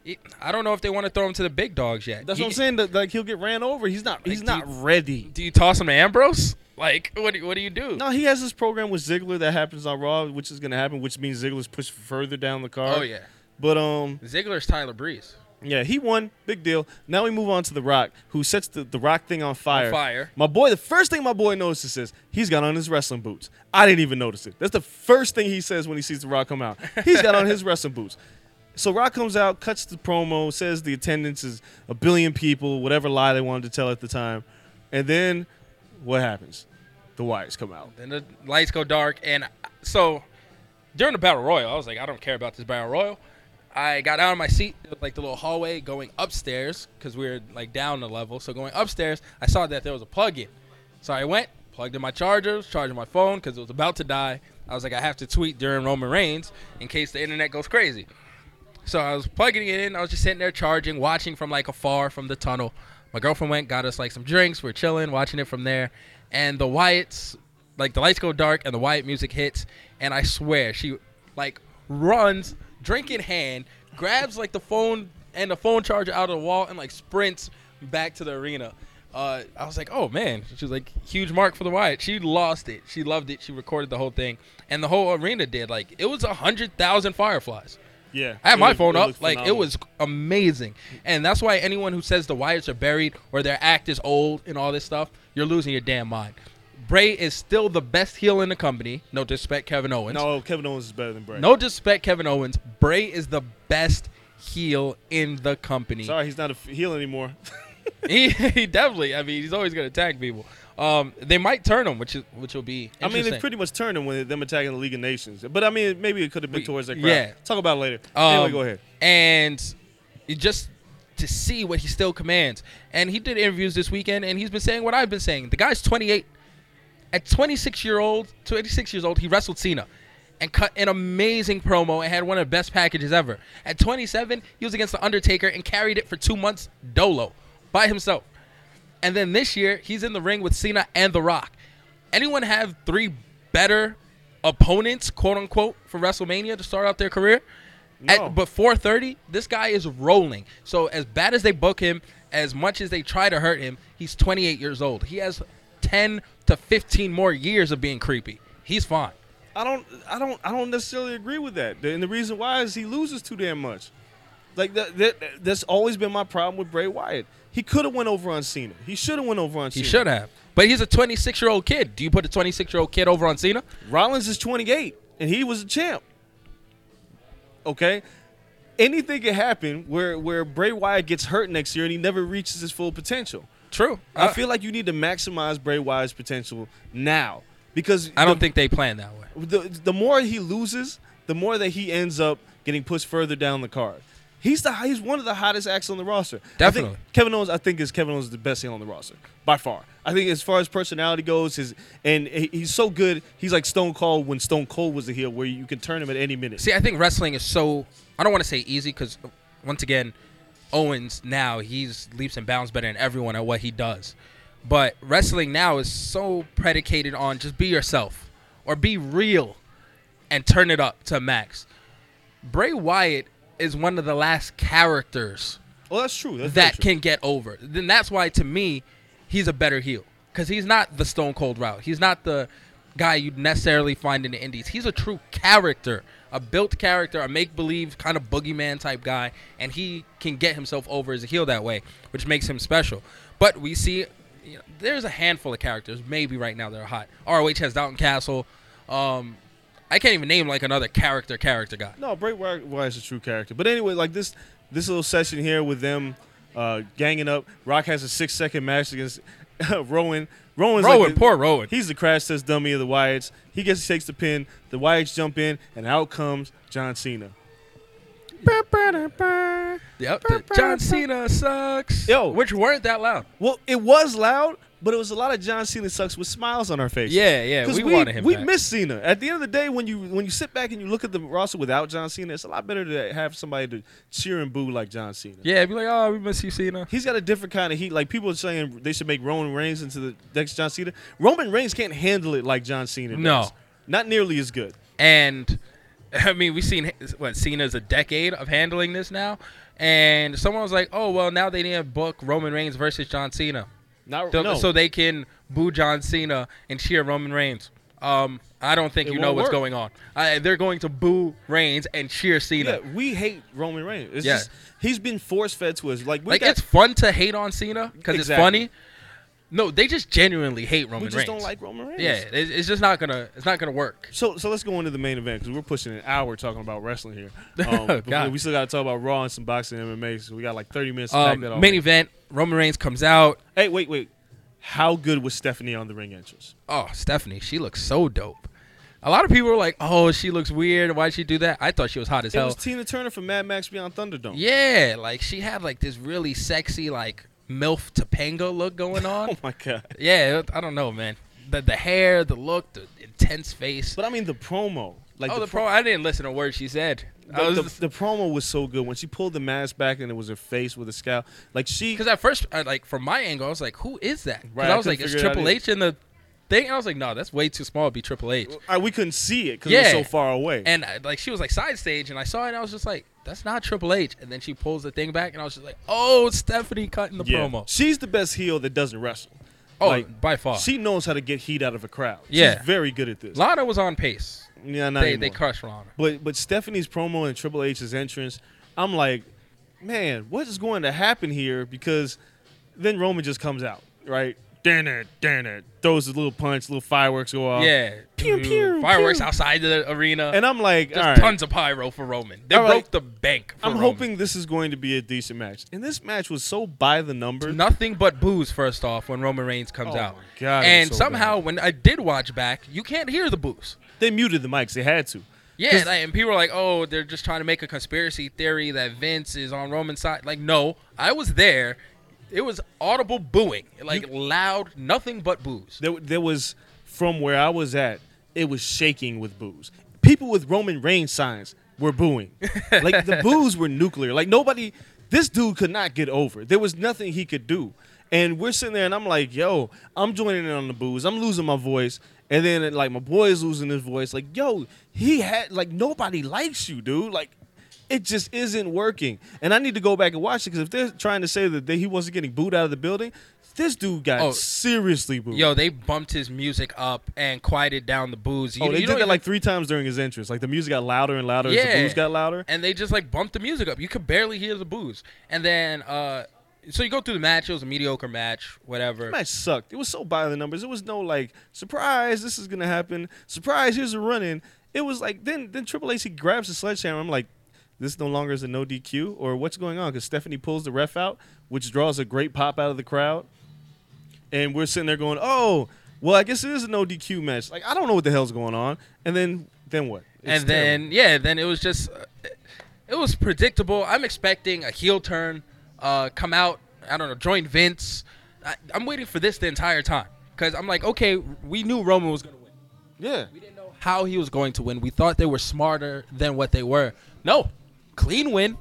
He- I don't know if they want to throw him to the big dogs yet. That's He- what I'm saying. That, like he'll get ran over. He's not. He's Like, not do ready. Do you toss him to Ambrose? Like, what do, what do you do? No, he has this program with Ziggler that happens on Raw, which is going to happen, which means Ziggler's pushed further down the card. Oh, yeah. But um, Ziggler's Tyler Breeze. yeah, he won. Big deal. Now we move on to The Rock, who sets the, the Rock thing on fire. On fire. My boy, the first thing my boy notices is he's got on his wrestling boots. I didn't even notice it. That's the first thing he says when he sees The Rock come out. He's got on his wrestling boots. So Rock comes out, cuts the promo, says the attendance is a billion people, whatever lie they wanted to tell at the time. And then what happens? The Wyatts come out. Then the lights go dark. And so during the Battle Royal, I was like, I don't care about this Battle Royal. I got out of my seat, like the little hallway going upstairs because we were like down a level. So going upstairs, I saw that there was a plug-in. So I went, plugged in my charger, was charging my phone because it was about to die. I was like, I have to tweet during Roman Reigns in case the internet goes crazy. So I was plugging it in. I was just sitting there charging, watching from like afar from the tunnel. My girlfriend went, got us like some drinks. We're chilling, watching it from there. And the Wyatts, like the lights go dark and the Wyatt music hits. And I swear, she like runs, drink in hand, grabs like the phone and the phone charger out of the wall and like sprints back to the arena. Uh, I was like, oh man. She was like, huge mark for the Wyatt. She lost it. She loved it. She recorded the whole thing. And the whole arena did. Like, it was a hundred thousand fireflies. Yeah. I had it my was- phone it up. looked Like, it phenomenal. was amazing. And that's why anyone who says the Wyatts are buried or their act is old and all this stuff, you're losing your damn mind. Bray is still the best heel in the company. No disrespect, Kevin Owens. No, Kevin Owens is better than Bray. No disrespect, Kevin Owens. Bray is the best heel in the company. Sorry, he's not a f- heel anymore. he, he definitely, I mean, he's always going to attack people. Um, they might turn him, which is which will be I mean, interesting. they pretty much turned him with them attacking the League of Nations. But, I mean, maybe it could have been We- towards that crowd. yeah. Talk about it later. Um, anyway, go ahead. And it just to see what he still commands. And he did interviews this weekend, and he's been saying what I've been saying. The guy's twenty-eight. At twenty-six year old, twenty-six years old, he wrestled Cena and cut an amazing promo and had one of the best packages ever. At twenty-seven, he was against The Undertaker and carried it for two months dolo by himself. And then this year, he's in the ring with Cena and The Rock. Anyone have three better opponents, quote unquote, for WrestleMania to start out their career? No. At, but four thirty, this guy is rolling. So as bad as they book him, as much as they try to hurt him, he's twenty-eight years old. He has ten to fifteen more years of being creepy. He's fine. I don't, I don't, I don't necessarily agree with that. And the reason why is he loses too damn much. Like that, that that's always been my problem with Bray Wyatt. He could have went over on Cena. He should have went over on He Cena. should have. But he's a twenty-six year old kid. Do you put a twenty-six year old kid over on Cena? Rollins is twenty-eight, and he was a champ. Okay? Anything can happen where, where Bray Wyatt gets hurt next year and he never reaches his full potential. True. I I, feel like you need to maximize Bray Wyatt's potential now. Because I don't the, think they plan that way. the, the more he loses, the more that he ends up getting pushed further down the card. He's the he's one of the hottest acts on the roster. Definitely. I think Kevin Owens, I think is Kevin Owens is the best heel on the roster by far. I think as far as personality goes, his and he- he's so good. He's like Stone Cold when Stone Cold was a heel, where you can turn him at any minute. See, I think wrestling is so, I don't want to say easy because, once again, Owens now, he's leaps and bounds better than everyone at what he does. But wrestling now is so predicated on just be yourself or be real and turn it up to max. Bray Wyatt is one of the last characters Well, that's true. That's very that true. can get over. Then that's why, to me, he's a better heel. Because he's not the Stone Cold route. He's not the guy you'd necessarily find in the indies. He's a true character, a built character, a make-believe kind of boogeyman type guy, and he can get himself over as a heel that way, which makes him special. But we see, you know, there's a handful of characters, maybe right now that are hot. R O H has Downton Castle. Um, I can't even name like another character character guy. No, Bray Wyatt Wyatt's a true character. But anyway, like this this little session here with them uh, ganging up. Rock has a six second match against Rowan. Rowan's Rowan, like the- poor Rowan. He's the crash test dummy of the Wyatts. He gets takes the pin. The Wyatts jump in, and out comes John Cena. Yep, the John Cena sucks. Yo. Which weren't that loud. Well, it was loud, but it was a lot of John Cena sucks with smiles on our faces. Yeah, yeah, Because we we, wanted him we back. miss Cena. At the end of the day, when you when you sit back and you look at the roster without John Cena, it's a lot better to have somebody to cheer and boo like John Cena. Yeah, be like, oh, we miss you, Cena. He's got a different kind of heat. Like people are saying they should make Roman Reigns into the next John Cena. Roman Reigns can't handle it like John Cena does. No. Not nearly as good. And I mean, we've seen what Cena's a decade of handling this now, and someone was like, "Oh, well, now they need to book Roman Reigns versus John Cena, Not so, no. so they can boo John Cena and cheer Roman Reigns." Um, I don't think It you know won't what's work. going on. I, they're going to boo Reigns and cheer Cena. Yeah, we hate Roman Reigns. It's Yeah. just he's been force fed to us. Like we Like got, it's fun to hate on Cena because Exactly. it's funny. No, they just genuinely hate Roman we just Reigns. don't like Roman Reigns. Yeah, it, it's just not gonna. It's not gonna work. So so let's go into the main event because we're pushing an hour talking about wrestling here. Um, before- God. we still got to talk about Raw and some boxing and M M A. So we got like thirty minutes to pack Um, that off. main event: Roman Reigns comes out. Hey, wait, wait. How good was Stephanie on the ring entrance? Oh, Stephanie, she looks so dope. A lot of people were like, "Oh, she looks weird. Why'd she do that?" I thought she was hot as It hell. was Tina Turner from Mad Max Beyond Thunderdome. Yeah, like she had like this really sexy like MILF Topanga look going on. Oh my god. Yeah, I don't know, man. The the hair, the look, the intense face. But I mean the promo. Like oh, the, pro- pro. I didn't listen to a word she said. The, I was the, the promo was so good when she pulled the mask back and it was her face with a scowl. Like she, because at first, I, like from my angle, I was like, "Who is that?" Because Right, I I was like, couldn't "Is figure it out Triple H in the thing?" And I was like, "No, that's way too small to be Triple H." I, we couldn't see it because Yeah. it was so far away. And uh, like she was like side stage, and I saw it, and I was just like, "That's not Triple H." And then she pulls the thing back, and I was just like, "Oh, it's Stephanie cutting the yeah. promo." She's the best heel that doesn't wrestle. Oh, Like, by far. She knows how to get heat out of a crowd. Yeah. She's very good at this. Lana was on pace. Yeah, not They anymore. they crushed Lana. But but Stephanie's promo and Triple H's entrance, I'm like, man, what is going to happen here? Because then Roman just comes out, right? Damn it, damn it. Throws his little punch, little fireworks go off. Yeah, Pew, pew, fireworks pew. outside the arena. And I'm like, Just all right. tons of pyro for Roman. They All right. broke the bank. For I'm Roman. hoping this is going to be a decent match. And this match was so by the numbers. Nothing but booze first off when Roman Reigns comes Oh out. my God, it and was so somehow bad. when I did watch back, you can't hear the booze. They muted the mics. They had to. Yeah, 'Cause- like, and people are like, "Oh, they're just trying to make a conspiracy theory that Vince is on Roman's side." Like, no, I was there. It was audible booing, like loud, nothing but booze. There, there was, from where I was at, it was shaking with boos. People with Roman Reigns signs were booing. Like, the boos were nuclear. Like, nobody, this dude could not get over. There was nothing he could do. And we're sitting there, and I'm like, yo, I'm joining in on the boos. I'm losing my voice. And then, like, my boy's losing his voice. Like, yo, he had, like, nobody likes you, dude. Like, it just isn't working. And I need to go back and watch it because if they're trying to say that they, he wasn't getting booed out of the building, this dude got Oh. seriously booed. Yo, they bumped his music up and quieted down the booze. You, Oh, they you did don't that even- like three times during his entrance. Like the music got louder and louder as Yeah. the booze got louder. and they just like bumped the music up. You could barely hear the booze. And then, uh, so you go through the match. It was a mediocre match, whatever. The match sucked. It was so by the numbers. There was no like surprise. This is gonna happen. Surprise. Here's a run in. It was like then then Triple H he grabs the sledgehammer. I'm like, this no longer is a no D Q or what's going on? Because Stephanie pulls the ref out, which draws a great pop out of the crowd. And we're sitting there going, oh, well, I guess it is a no D Q match. Like I don't know what the hell's going on. And then then what? It's and then terrible. yeah, then it was just uh, it was predictable. I'm expecting a heel turn, uh, come out. I don't know, join Vince. I, I'm waiting for this the entire time because I'm like, okay, we knew Roman was gonna win. yeah. We didn't know how he was going to win. We thought they were smarter than what they were. No, clean win.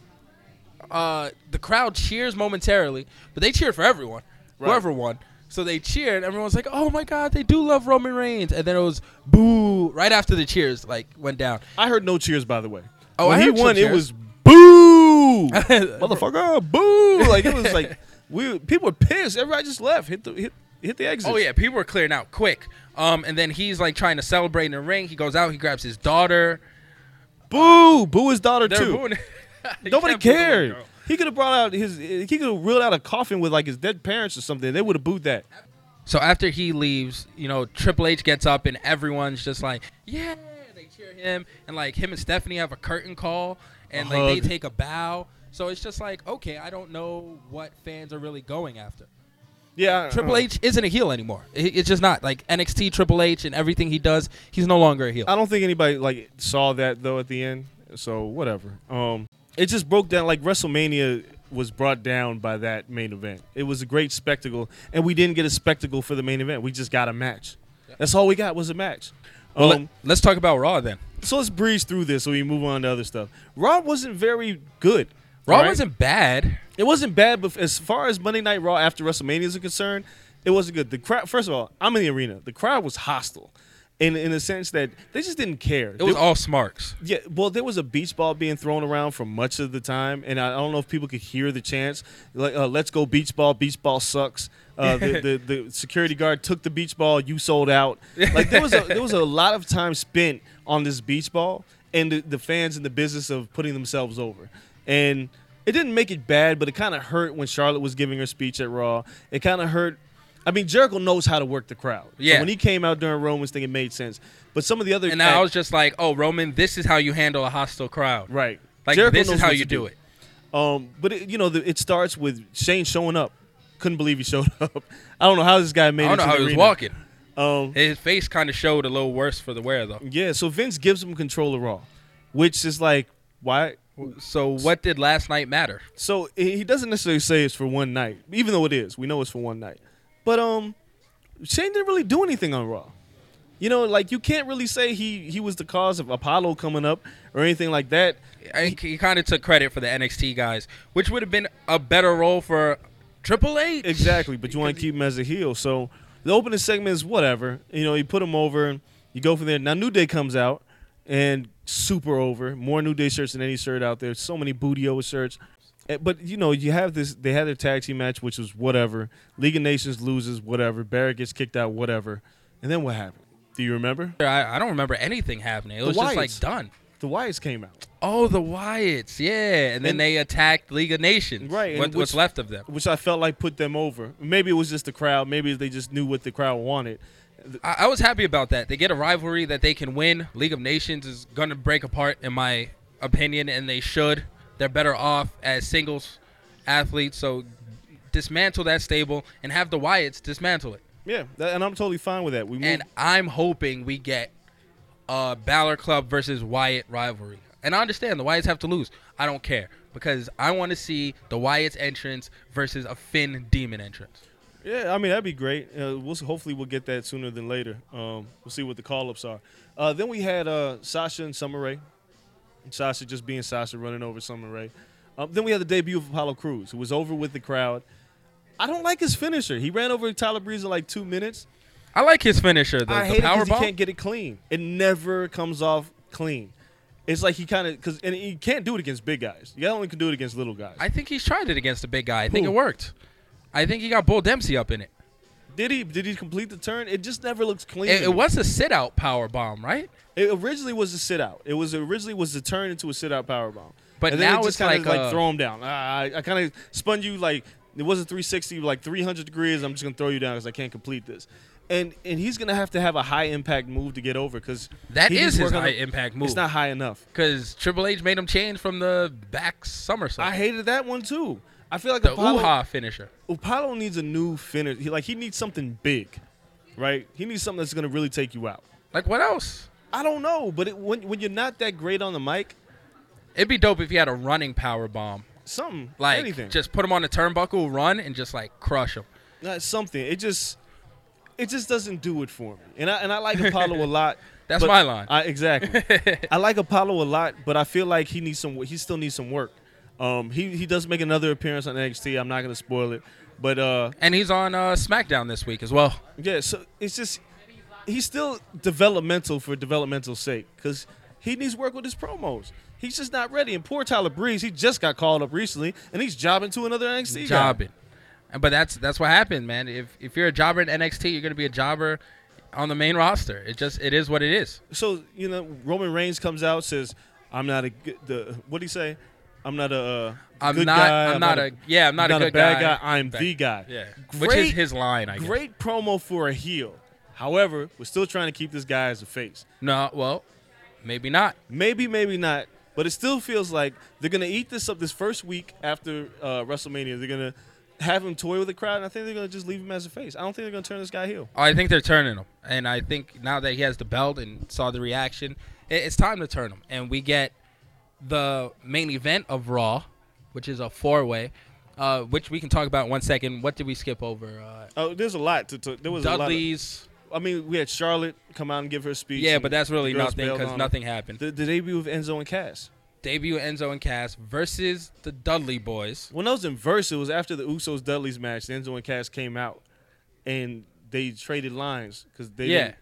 Uh, the crowd cheers momentarily, but they cheered for everyone, Right. whoever won. So they cheered. Everyone was like, "Oh my God, they do love Roman Reigns!" And then it was boo right after the cheers like went down. I heard no cheers, by the way. Oh, when I he heard some won, it cheers. was boo, motherfucker, boo. Like it was like we people were pissed. Everybody just left, hit the hit, hit the exit. Oh yeah, people were clearing out quick. Um, and then he's like trying to celebrate in the ring. He goes out. He grabs his daughter. boo, boo his daughter They're too. booing. You Nobody can't boo the little cared. girl. He could have brought out his. He could have reeled out a coffin with like his dead parents or something. They would have booed that. So after he leaves, you know, Triple H gets up and everyone's just like, yeah, they cheer him. And like him and Stephanie have a curtain call and A like they hug. take a bow. So it's just like, okay, I don't know what fans are really going after. Yeah, Triple uh, H isn't a heel anymore. It- It's just not. Like N X T Triple H and everything he does, he's no longer a heel. I don't think anybody like saw that though at the end. So whatever. Um, it just broke down. Like WrestleMania was brought down by that main event. It was a great spectacle, and we didn't get a spectacle for the main event. We just got a match. That's all we got was a match. Well, Um, let, let's talk about Raw then. so let's breeze through this so we move on to other stuff. Raw wasn't very good. Raw right? wasn't bad. It wasn't bad, but as far as Monday Night Raw after WrestleMania is concerned, it wasn't good. The crowd. First of all, I'm in the arena. The crowd was hostile, in in the sense that they just didn't care. It was They- all smarks. Yeah, well, there was a beach ball being thrown around for much of the time, and I I don't know if people could hear the chants. Like, uh, "Let's go beach ball! Beach ball sucks." Uh, the, the the security guard took the beach ball. You sold out. Like there was a there was a lot of time spent on this beach ball, and the, the fans in the business of putting themselves over. And it didn't make it bad, but it kind of hurt when Charlotte was giving her speech at Raw. It kind of hurt. I mean, Jericho knows how to work the crowd. Yeah. So when he came out during Roman's thing, it made sense. But some of the other And I was just like, oh, Roman, this is how you handle a hostile crowd. right. Like, Jericho this knows is how what you to do it. Um, but it, you know, the, it starts with Shane showing up. Couldn't believe he showed up. I don't know how this guy made I don't it know to how the he was arena. walking. Um, His face kind of showed a little worse for the wear, though. yeah, so Vince gives him control of Raw, which is like, why? So what did last night matter? So he doesn't necessarily say it's for one night, even though it is. We know it's for one night. But um, Shane didn't really do anything on Raw. You know, like you can't really say he he was the cause of Apollo coming up or anything like that. I think he kind of took credit for the N X T guys, which would have been a better role for Triple H. Exactly, but you want to keep him as a heel. So the opening segment is whatever. You know, you put him over, you go from there. Now New Day comes out and super over. More New Day shirts than any shirt out there. So many Bootio shirts. Eh, But, you know, you have this. They had their tag team match, which was whatever. League of Nations loses, whatever. Barrett gets kicked out, whatever. And then what happened? Do you remember? I, I don't remember anything happening. It The was just like Wyatts. done. The Wyatts came out, Oh, the Wyatts, yeah, and then And- they attacked League of Nations. Right, and What, which- what's left of them? which I felt like put them over. Maybe it was just the crowd. Maybe they just knew what the crowd wanted. I, I was happy about that. They get a rivalry that they can win. League of Nations is going to break apart, in my opinion, and they should. They're better off as singles athletes, so dismantle that stable and have the Wyatts dismantle it. Yeah, that, and I'm totally fine with that. We moved, And I'm hoping we get a Balor Club versus Wyatt rivalry. And I understand the Wyatts have to lose. I don't care because I want to see the Wyatts entrance versus a Finn Demon entrance. Yeah, I mean that'd be great. Uh, we'll hopefully we'll get that sooner than later. Um, we'll see what the call-ups are. Uh, then we had uh, Sasha and Summer Rae. Sasha just being Sasha, running over Summer Rae. Um, then we had the debut of Apollo Crews, who was over with the crowd. I don't like his finisher. He ran over Tyler Breeze in like two minutes. I like his finisher, the, I the hate it power because he bomb. can't get it clean. It never comes off clean. It's like he kind of because and he can't do it against big guys. You only can do it against little guys. I think he's tried it against a big guy. I think Who? it worked. I think he got Bull Dempsey up in it. Did he? Did he complete the turn? It just never looks clean. It, to it me. was a sit-out power bomb, right? It originally was a sit out. It was originally was to turn into a sit out power bomb. But and then now it it's just kinda like like a- throw him down. I, I kind of spun you like it wasn't three sixty, like three hundred degrees. I'm just gonna throw you down because I can't complete this. And and he's gonna have to have a high impact move to get over because That is his high impact move. It's not high enough. Because Triple H made him change from the back somersault. I hated that one too. I feel like the Apollo, Uha finisher. Apollo needs a new finish. He, like he needs something big, right? He needs something that's gonna really take you out. Like, what else? I don't know, but it, when when you're not that great on the mic, It'd be dope if he had a running power bomb. something Like, anything. just put him on the turnbuckle, run, and just, like, crush him. Not something. It just it just doesn't do it for me. And I and I like Apollo a lot. That's but my line. I, exactly. I like Apollo a lot, but I feel like he needs some. He still needs some work. Um, he he does make another appearance on N X T. I'm not gonna spoil it, but uh, And he's on uh, SmackDown this week as well. yeah. So it's just he's still developmental for developmental sake because he needs work with his promos. He's just not ready. And poor Tyler Breeze, he just got called up recently, and he's jobbing to another N X T guy. Jobbing. And- But that's that's what happened, man. If if you're a jobber in N X T, you're going to be a jobber on the main roster. It just it is what it is. So you know, Roman Reigns comes out says, "I'm not a good." The what do you say? I'm not a. Uh, I'm good not guy. I'm not a yeah, I'm not, a good bad guy. guy. I'm But- the guy. Yeah. Great, Which is his line, I guess. Great promo for a heel. However, we're still trying to keep this guy as a face. No, well, maybe not. Maybe, maybe not. But it still feels like they're gonna eat this up this first week after uh, WrestleMania. They're gonna have him toy with the crowd, and I think they're gonna just leave him as a face. I don't think they're gonna turn this guy heel. Oh, I think they're turning him, and I think now that he has the belt and saw the reaction, it, it's time to turn him. And we get the main event of Raw, which is a four-way, uh, which we can talk about in one second. What did we skip over? Uh, Oh, there's a lot to. to there was Dudley's. a lot. Of, I mean, we had Charlotte come out and give her speech. Yeah, and but that's really the girls nothing bailed because on nothing happened. her. The, the debut of Enzo and Cass. Debut Enzo and Cass versus the Dudley Boys. When I was in Verse, it was after the Usos Dudley's match. Enzo and Cass came out, and they traded lines because they Yeah. didn't-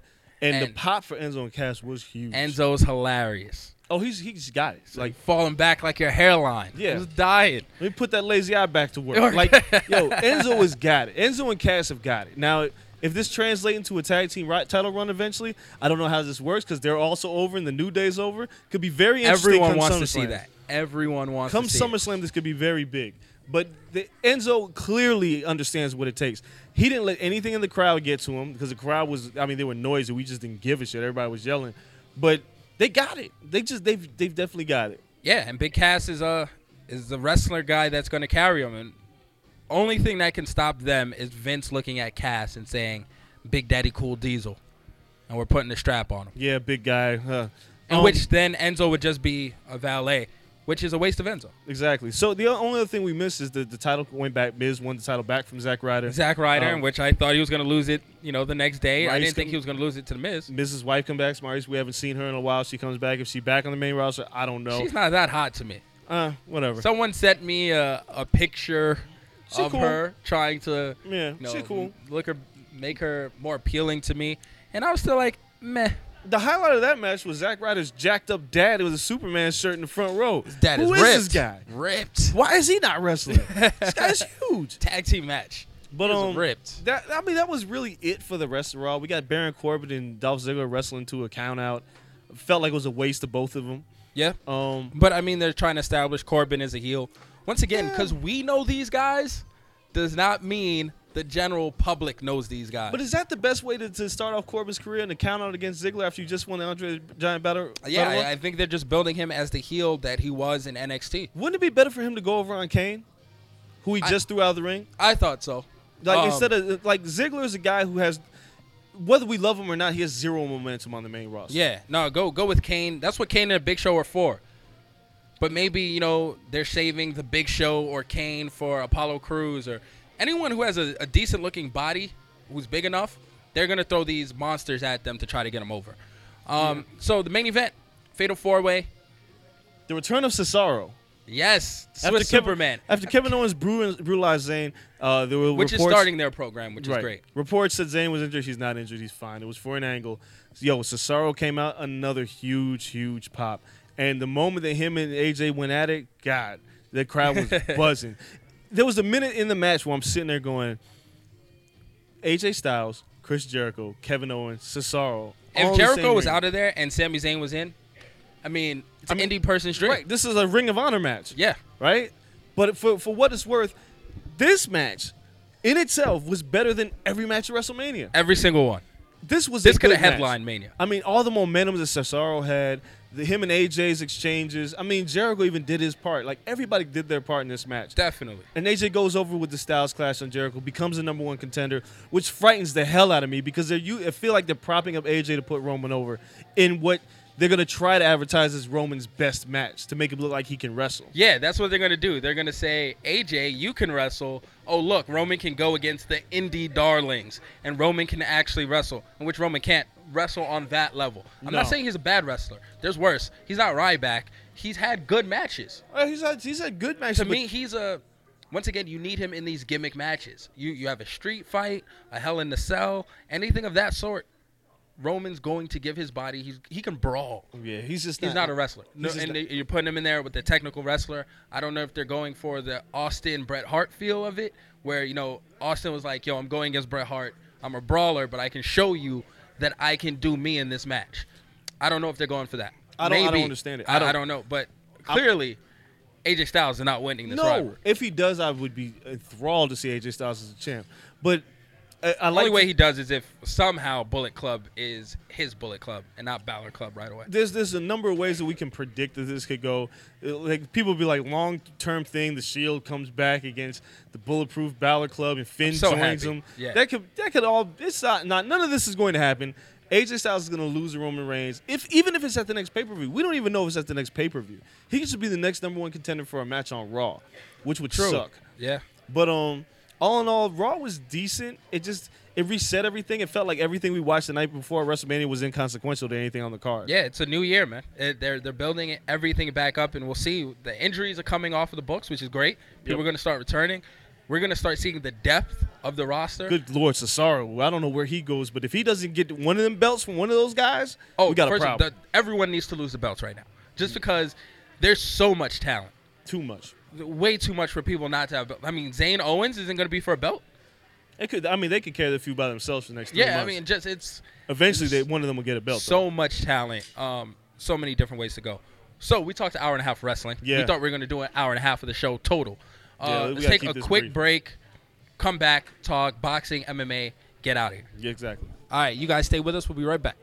And, And- the pop for Enzo and Cass was huge. Enzo's hilarious. oh, he's he's got it. Like Like, falling back like your hairline. Yeah. I was dying. let me put that lazy eye back to work. Or- Like, yo, Enzo has got it. Enzo and Cass have got it. Now, if this translates into a tag team right title run eventually, I don't know how this works because they're also over and the New Day's over. Could be very interesting. Everyone come wants to see SummerSlam. that. Everyone wants Come to see it. SummerSlam, this could be very big. But the, Enzo clearly understands what it takes. He didn't let anything in the crowd get to him because the crowd was, I mean, they were noisy. We just didn't give a shit. Everybody was yelling. But they got it. They just, they've, they've definitely got it. Yeah, and Big Cass is a is the wrestler guy that's going to carry him. And only thing that can stop them is Vince looking at Cass and saying, "Big Daddy Cool Diesel," and we're putting the strap on him. Yeah, big guy. Huh. In Um, which then Enzo would just be a valet, which is a waste of Enzo. Exactly. So the only other thing we missed is the, the title went back. Miz won the title back from Zack Ryder. Zack Ryder, Um, in which I thought he was going to lose it, you know, the next day. I Right, didn't he's think gonna- he was going to lose it to the Miz. Miz's wife come back. Smarties. We haven't seen her in a while. She comes back. If she back on the main roster, I don't know. She's not that hot to me. Uh, whatever. Someone sent me a, a picture She of cool. her trying to yeah, you know, she cool. look her, make her more appealing to me, and I was still like, meh. The highlight of that match was Zack Ryder's jacked up dad. It was a Superman shirt in the front row. His dad Who is is ripped. this guy? Ripped. Why is he not wrestling? This guy's huge. Tag team match. But He was um, ripped. that I mean, that was really it for the rest of Raw. We got Baron Corbin and Dolph Ziggler wrestling to a count out. Felt like it was a waste of both of them. Yeah. Um, But, I mean, they're trying to establish Corbin as a heel. Once again, Yeah. because we know these guys does not mean the general public knows these guys. but is that the best way to, to start off Corbin's career and to count out against Ziggler after you just won the Andre Giant Battle? yeah, battle I, I think they're just building him as the heel that he was in N X T. Wouldn't it be better for him to go over on Kane, who he I- just threw out of the ring? I thought so. Like Um, instead of like Ziggler is a guy who has, whether we love him or not, he has zero momentum on the main roster. Yeah, no, go go with Kane. That's what Kane and Big Show are for. But maybe, you know, they're saving the Big Show or Kane for Apollo Crews or anyone who has a, a decent-looking body who's big enough. They're going to throw these monsters at them to try to get them over. Um, So the main event, Fatal four-Way. The return of Cesaro. Yes, After Swiss Kevin- Superman, After Kevin Owens bru- brutalized Zayn, uh, there were which is reports, starting their program, which right. is great. Reports said Zayn was injured. He's not injured. He's fine. It was for an angle. Yo, Cesaro came out, another huge, huge pop. And the moment that him and A J went at it, God, the crowd was buzzing. There was a minute in the match where I'm sitting there going, A J Styles, Chris Jericho, Kevin Owens, Cesaro. all in If the Jericho same was ring. out of there and Sami Zayn was in, I mean, it's I an mean, indie person's dream. Right, this is a Ring of Honor match. Yeah. Right? But for for what it's worth, this match in itself was better than every match at WrestleMania. Every single one. This was This a could good have match. headlined Mania. I mean, all the momentum that Cesaro had, the him and A J's exchanges. I mean, Jericho even did his part. Like everybody did their part in this match. Definitely. And A J goes over with the Styles Clash on Jericho, becomes the number one contender, which frightens the hell out of me because they're, you I feel like they're propping up A J to put Roman over in what they're gonna try to advertise as Roman's best match to make him look like he can wrestle. Yeah, that's what they're going to do. They're going to say, A J, you can wrestle. Oh, look, Roman can go against the indie darlings, and Roman can actually wrestle, in which Roman can't wrestle on that level. I'm No. not saying he's a bad wrestler. There's worse. He's not Ryback. He's had good matches. Uh, he's had he's had good matches. To but me, he's a... Once again, you need him in these gimmick matches. You you have a street fight, a Hell in the Cell, anything of that sort. Roman's going to give his body. He's he can brawl. yeah, he's just He's not a wrestler. No, he's just and not- they- you're putting him in there with the technical wrestler. I don't know if they're going for the Austin Bret Hart feel of it, where you know Austin was like, "Yo, I'm going against Bret Hart. I'm a brawler, but I can show you that I can do me in this match." I don't know if they're going for that. I don't- I don't Maybe. understand it. I, I don't- I don't know, but clearly, A J Styles is not winning this No, rivalry. if he does, I would be enthralled to see A J Styles as a champ. But I, I The like only way to- he does is if somehow Bullet Club is his Bullet Club and not Balor Club right away. there's there's a number of ways that we can predict that this could go. Uh, Like people be like long term thing. The Shield comes back against the Bulletproof Balor Club and Finn I'm so joins happy. them. Yeah. That could that could all. It's not, not none of this is going to happen. A J Styles is going to lose to Roman Reigns. If even if it's at the next pay per view, we don't even know if it's at the next pay per view. He should be the next number one contender for a match on Raw, which would suck. Yeah. But um, all in all, Raw was decent. It just it reset everything. It felt like everything we watched the night before WrestleMania was inconsequential to anything on the card. Yeah, it's a new year, man. It, they're they're building everything back up, and we'll see. The injuries are coming off of the books, which is great. People Yep. are going to start returning. we're gonna start seeing the depth of the roster. Good Lord, Cesaro. I don't know where he goes, but if he doesn't get one of them belts from one of those guys, Oh, we got a first of all, problem. the, everyone needs to lose the belts right now, just because there's so much talent, Too much. way too much for people not to have. Belt. I mean, Zayn Owens isn't gonna be for a belt. It could. I mean, they could carry the few by themselves for the next three Yeah, I months. mean, just it's Eventually, it's they, one of them will get a belt. so much talent, um, so many different ways to go. So we talked an hour and a half of wrestling. Yeah. We thought we were gonna do an hour and a half of the show total. Uh, Yeah, we let's gotta take keep a this quick brief. break. Come back, talk boxing, M M A, get out of here. Yeah, exactly. All right, you guys stay with us. We'll be right back.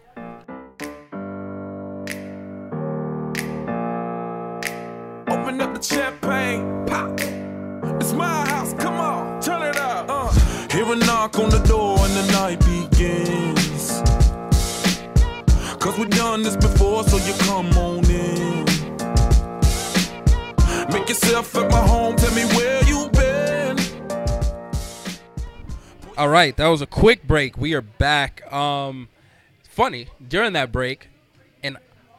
Open up the champagne, pop. It's my house, come on, turn it up. Uh. Hear a knock on the door and the night begins. Cause we've done this before, so you come on in. Make yourself at my home, tell me where you been. All right, that was a quick break. We are back. Um, funny, during that break, in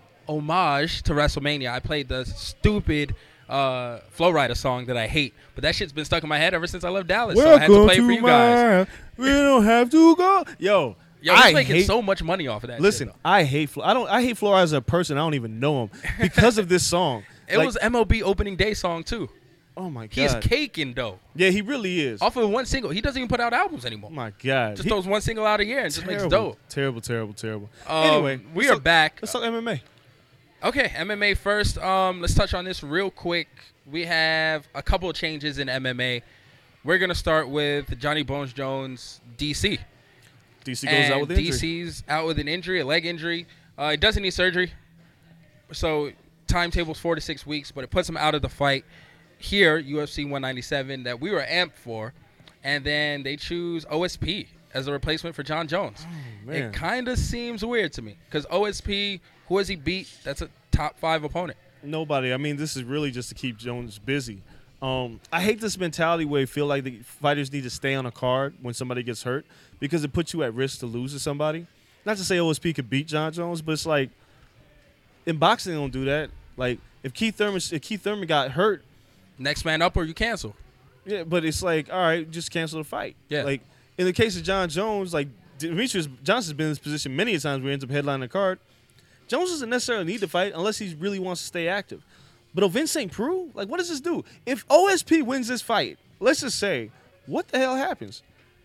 homage to WrestleMania, I played the stupid uh, Flow Rider song that I hate, but that shit's been stuck in my head ever since I left Dallas. so I had to play it for you guys. We don't have to go. Yo, Yo, he's I making hate, so much money off of that. Listen, shit, I hate Flo. I don't. I hate Flo as a person. I don't even know him because of this song. though. It Like, was M L B opening day song too. oh my god. He's caking though. Yeah, he really is. Off of one single, he doesn't even put out albums anymore. Oh my god. Just He- throws one single out a year and just makes terrible, dope. terrible, terrible, terrible. Um, anyway, we let's are talk- back. Let's talk M M A. Okay, M M A first. Um, let's touch on this real quick. We have a couple of changes in M M A. We're gonna start with Johnny Bones Jones, D C. D C goes and out with injury. D C's out with an injury, a leg injury. Uh, he doesn't need surgery, so timetable's four to six weeks, but it puts him out of the fight here, U F C one ninety-seven, that we were amped for, and then they choose O S P as a replacement for John Jones. man. It kind of seems weird to me because O S P, who has he beat? That's a top five opponent. Nobody. I mean, this is really just to keep Jones busy. Um, I hate this mentality where you feel like the fighters need to stay on a card when somebody gets hurt because it puts you at risk to lose to somebody. Not to say O S P could beat John Jones, but it's like in boxing they don't do that. Like if Keith Thurman, if Keith Thurman got hurt, Next man up or you cancel. yeah, but it's like all right, just cancel the fight. Yeah. Like in the case of John Jones, like Demetrius Johnson's been in this position many times where he ends up headlining the card. Jones doesn't necessarily need to fight unless he really wants to stay active. But Vince Saint Preux, like, what does this do? If O S P wins this fight, let's just say, what the hell happens?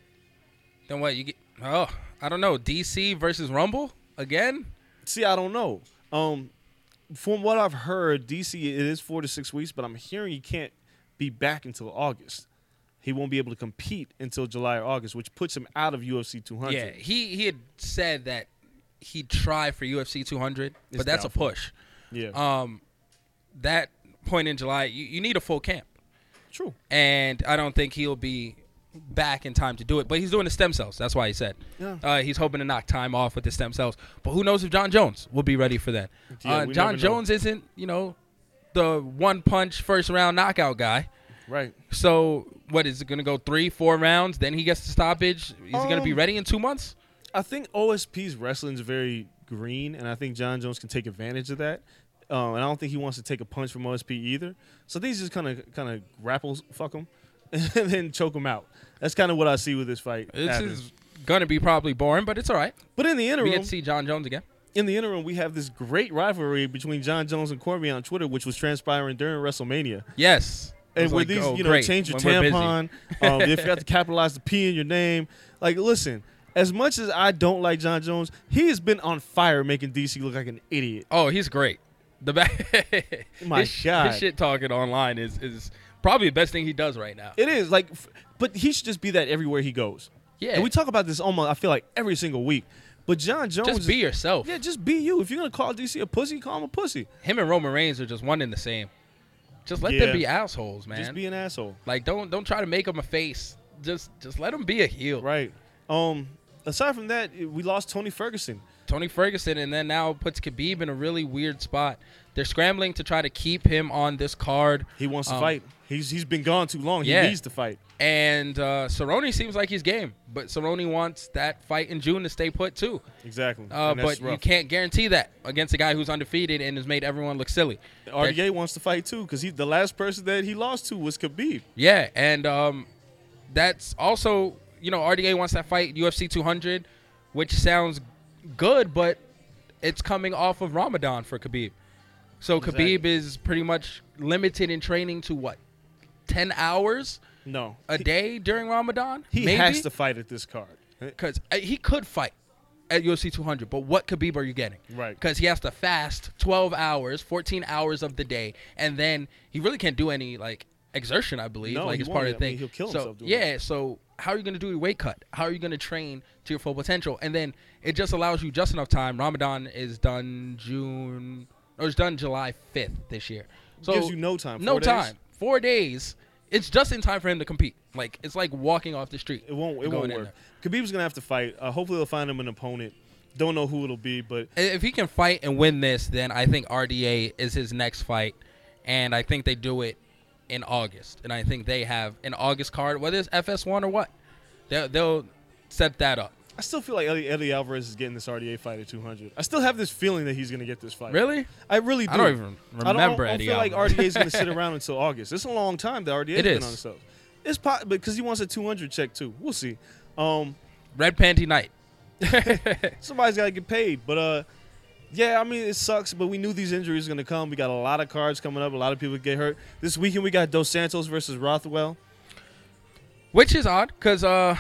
Then what you get? Oh, I don't know. D C versus Rumble again. See, I don't know. Um, from what I've heard, D C it is four to six weeks, but I'm hearing he can't be back until August. He won't be able to compete until July or August, which puts him out of U F C two hundred. Yeah, he he had said that he'd try for U F C two hundred, It's but that's doubtful. a push. Yeah, Um, that point in July, you, you need a full camp, true. and I don't think he'll be back in time to do it. But he's doing the stem cells. That's why he said. Yeah. Uh, he's hoping to knock time off with the stem cells. But who knows if John Jones will be ready for that? Yeah, uh, we John never know. Jones isn't, you know, the one punch first round knockout guy. Right. So what is it going to go three, four rounds? Then he gets the stoppage. Is he going to be Um, ready in two months? I think O S P's wrestling is very green, and I think John Jones can take advantage of that. Um, and I don't think he wants to take a punch from O S P either. So these just kind of kind of grapples, fuck him, and then choke him out. That's kind of what I see with this fight. This happening. is going to be probably boring, but it's all right. But in the We interim, get to see John Jones again. in the interim, we have this great rivalry between John Jones and Cormier on Twitter, which was transpiring during WrestleMania. Yes. It And was where like, these, oh, you know, great, change your when we're busy. tampon. um, they forgot to capitalize the P in your name. Like, listen, as much as I don't like John Jones, he has been on fire making D C look like an idiot. Oh, he's great. The back. My his, God. his shit talking online is is probably the best thing he does right now. It is like, f- but he should just be that everywhere he goes. Yeah. And we talk about this almost, I feel like every single week. But John Jones, Just is- be yourself. yeah, just be you. If you're gonna call D C a pussy, call him a pussy. Him and Roman Reigns are just one and the same. Just let Yeah. them be assholes, man. Just be an asshole. like don't don't try to make them a face. Just just let them be a heel. Right. Um. Aside from that, we lost Tony Ferguson. Tony Ferguson, and then now puts Khabib in a really weird spot. They're scrambling to try to keep him on this card. He wants to Um, fight. He's he's been gone too long. He yeah. needs to fight. And uh, Cerrone seems like he's game, but Cerrone wants that fight in June to stay put too. Exactly. Uh, And that's but you rough. can't guarantee that against a guy who's undefeated and has made everyone look silly. R D A wants to fight too because he the last person that he lost to was Khabib. Yeah, and um, that's also, you know, R D A wants that fight U F C two hundred, which sounds good, but it's coming off of Ramadan for Khabib. So Exactly. Khabib is pretty much limited in training to what, ten hours No. a He- day during Ramadan? He Maybe? has to fight at this card. Because he could fight at U F C two hundred, but what Khabib are you getting? Right. Because he has to fast twelve hours, fourteen hours of the day, and then he really can't do any like exertion, I believe. No, like he it's part won't. of the I mean, thing. he'll kill so, himself doing yeah. So how are you going to do your weight cut? How are you going to train to your full potential? And then it just allows you just enough time. Ramadan is done June, or it's done July fifth this year. So Gives you no time. no Four days? time. Four days. It's just in time for him to compete. Like it's like walking off the street. It won't. It and won't going in work. Khabib's gonna have to fight. Uh, hopefully, they'll find him an opponent. Don't know who it'll be, but If he can fight and win this, then I think R D A is his next fight, and I think they do it in August. And I think they have an August card, whether it's F S one or what. They'll, they'll set that up. I still feel like Eddie, Eddie Alvarez is getting this R D A fight at two hundred. I still have this feeling that he's gonna get this fight. Really? I really do. I don't even I don't, remember I don't Eddie feel like R Alvarez. D A is gonna sit around until August. It's a long time that R D A has It been is. on himself. It's po- because he wants a two hundred check too. We'll see. Um, Red Panty Night. somebody's gotta get paid, but uh. Yeah, I mean, it sucks, but we knew these injuries were going to come. We got a lot of cards coming up. A lot of people get hurt. This weekend, we got Dos Santos versus Rothwell. Which is odd, because uh,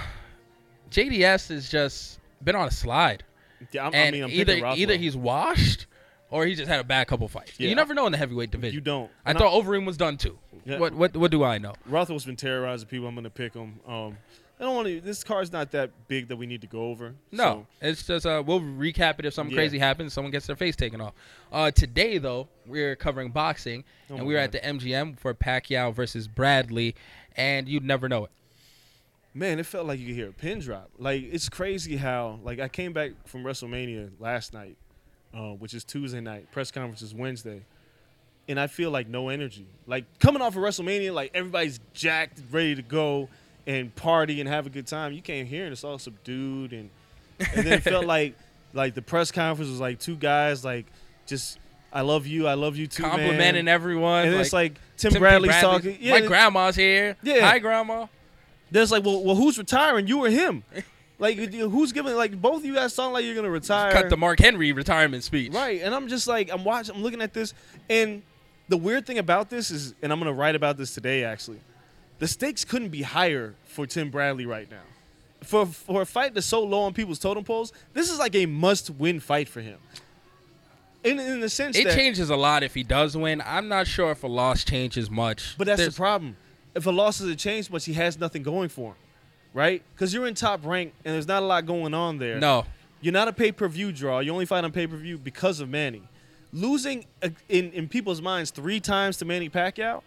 J D S has just been on a slide. Yeah, I'm, I And mean, I'm either picking Rothwell. either he's washed or he just had a bad couple fights. Yeah. You never know in the heavyweight division. You don't. I And thought Overeem was done too. Yeah. What what what do I know? Rothwell's been terrorizing people. I'm going to pick him. Um, I don't want to. This card's not that big that we need to go over. No, it's just uh, we'll recap it if something Yeah. crazy happens. Someone gets their face taken off. Uh, today though, we're covering boxing, Oh and my we were God. at the M G M for Pacquiao versus Bradley, and you'd never know it. So, man, it felt like you could hear a pin drop. Like, it's crazy how, like, I came back from WrestleMania last night, uh, which is Tuesday night. Press conference is Wednesday. And I feel like no energy. Like, coming off of WrestleMania, like, everybody's jacked, ready to go and party and have a good time. You came here and it's all subdued. And, and then it felt like, like, the press conference was like two guys, like, just, I love you, I love you too, Complimenting man. everyone. And then it's like Tim, Timothy Bradley's Bradley, talking. Yeah, My grandma's here. Yeah. Hi, grandma. There's like, well, well, who's retiring? You or him? Like, who's giving? Like, both of you guys sound like you're gonna retire. Cut the Mark Henry retirement speech. Right, and I'm just like, I'm watching, I'm looking at this, and the weird thing about this is, and I'm gonna write about this today. Actually, the stakes couldn't be higher for Tim Bradley right now. For for a fight that's so low on people's totem poles, this is like a must-win fight for him. In in the sense It that, changes a lot if he does win. I'm not sure if a loss changes much. but that's There's- the problem. If a loss doesn't change much, he has nothing going for him, right? Because you're in top rank, and there's not a lot going on there. No. You're not a pay-per-view draw. You only fight on pay-per-view because of Manny. Losing uh, in, in people's minds three times to Manny Pacquiao,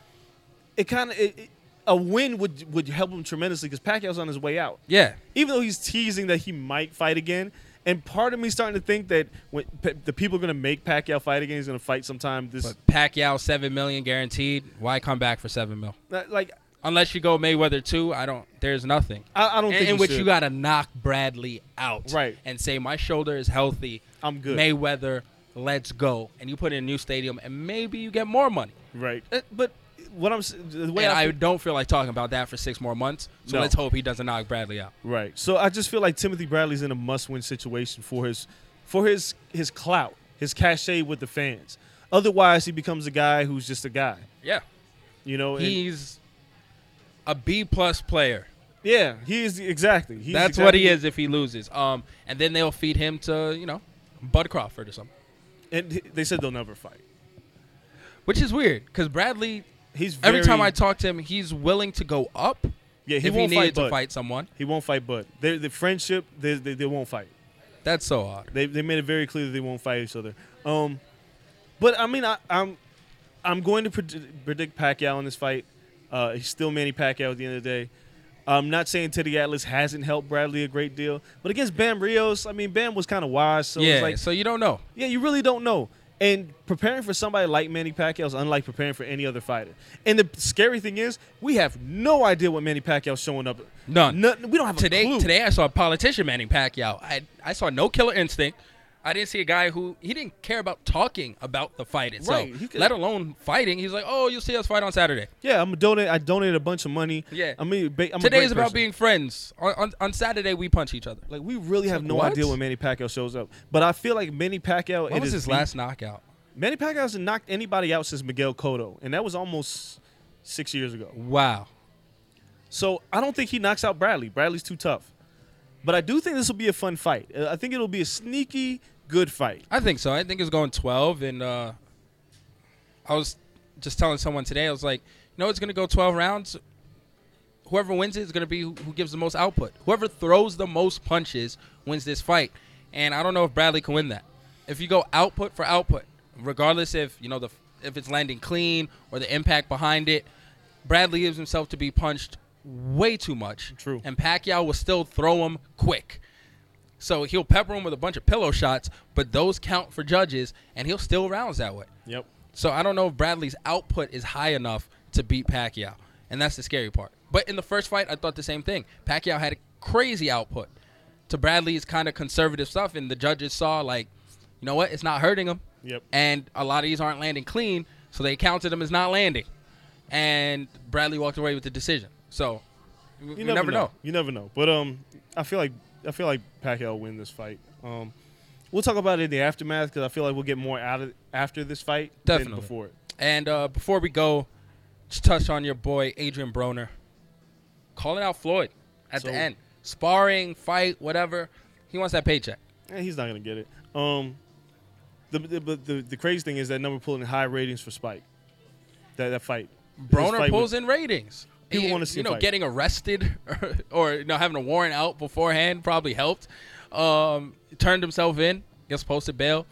it kind of it, it- a win would would help him tremendously because Pacquiao's on his way out. Yeah. Even though he's teasing that he might fight again, and part of me starting to think that when p- the people are going to make Pacquiao fight again, he's going to fight sometime this. But Pacquiao seven million guaranteed. Why come back for seven mil? uh, like Unless you go Mayweather two, I don't. There's nothing. I, I don't In, think in he which should. you got to knock Bradley out, Right. And say my shoulder is healthy. I'm good. Mayweather, let's go. And you put in a new stadium, and maybe you get more money. Right, Uh, but what I'm s- the way And I I feel- don't feel like talking about that for six more months. So No. let's hope he doesn't knock Bradley out. Right. So I just feel like Timothy Bradley's in a must-win situation for his for his his clout, his cachet with the fans. Otherwise, he becomes a guy who's just a guy. Yeah. You know. and- He's a B plus player. yeah. He is exactly. He's That's exactly what he is if he loses. Um, and then they'll feed him to you know, Bud Crawford or something, And he- they said they'll never fight. which is weird because Bradley. He's very, Every time I talk to him, he's willing to go up yeah he if he won't needed fight to Bud. fight someone. He won't fight Bud. They the friendship they, they they won't fight. That's so odd. They they made it very clear that they won't fight each other. Um, but I mean I, I'm I'm going to predict, predict Pacquiao in this fight. Uh, he's still Manny Pacquiao at the end of the day. I'm not saying Teddy Atlas hasn't helped Bradley a great deal, but against Bam Rios, I mean Bam was kind of wise. So yeah, it's like, so you don't know. yeah, you really don't know. And preparing for somebody like Manny Pacquiao is unlike preparing for any other fighter. And the scary thing is, we have no idea what Manny Pacquiao's showing up. None. None we don't have Today, a clue. today I saw a politician Manny Pacquiao. I I saw no killer instinct. I didn't see a guy who he didn't care about talking about the fight itself, Right, he could- let alone fighting. He's like, "Oh, you'll see us fight on Saturday." Yeah, I'm a donate. I donated a bunch of money. Yeah. I mean, ba- I'm a Today great is about person. being friends. On, on on Saturday, we punch each other. Like, we really have like, no what? idea when Manny Pacquiao shows up. But I feel like Manny Pacquiao. What it was is his beat- last knockout? Manny Pacquiao hasn't knocked anybody out since Miguel Cotto, and that was almost six years ago. Wow. So I don't think he knocks out Bradley. Bradley's too tough. But I do think this will be a fun fight. Uh, I think it'll be a sneaky, good fight. I think so. I think it's going twelve, and uh, I was just telling someone today. I was like, you know, it's going to go twelve rounds. Whoever wins it is going to be who, who gives the most output. Whoever throws the most punches wins this fight. And I don't know if Bradley can win that. If you go output for output, regardless if you know the if it's landing clean or the impact behind it, Bradley gives himself to be punched way too much. True. And Pacquiao will still throw him quick. So he'll pepper him with a bunch of pillow shots, but those count for judges, and he'll still rounds that way. Yep. So I don't know if Bradley's output is high enough to beat Pacquiao, and that's the scary part. But in the first fight, I thought the same thing. Pacquiao had a crazy output to Bradley's kind of conservative stuff, and the judges saw, like, you know what, it's not hurting him. Yep. And a lot of these aren't landing clean, so they counted him as not landing. And Bradley walked away with the decision. So you, You never, never, know. know. You never know. But um, I feel like I feel like Pacquiao will win this fight. Um, we'll talk about it in the aftermath because I feel like we'll get more out of after this fight Definitely. than before it. And uh, before we go, just touch on your boy Adrian Broner calling out Floyd at So- the end, sparring, fight, whatever. He wants that paycheck. Eh, he's not gonna get it. Um, the the, but the the crazy thing is that number pulling high ratings for Spike. That that fight. This Broner fight pulls was- in ratings. People He- wanna see you him know fight. getting arrested or, or you know having a warrant out beforehand probably helped. Um, turned himself in, gets posted bail,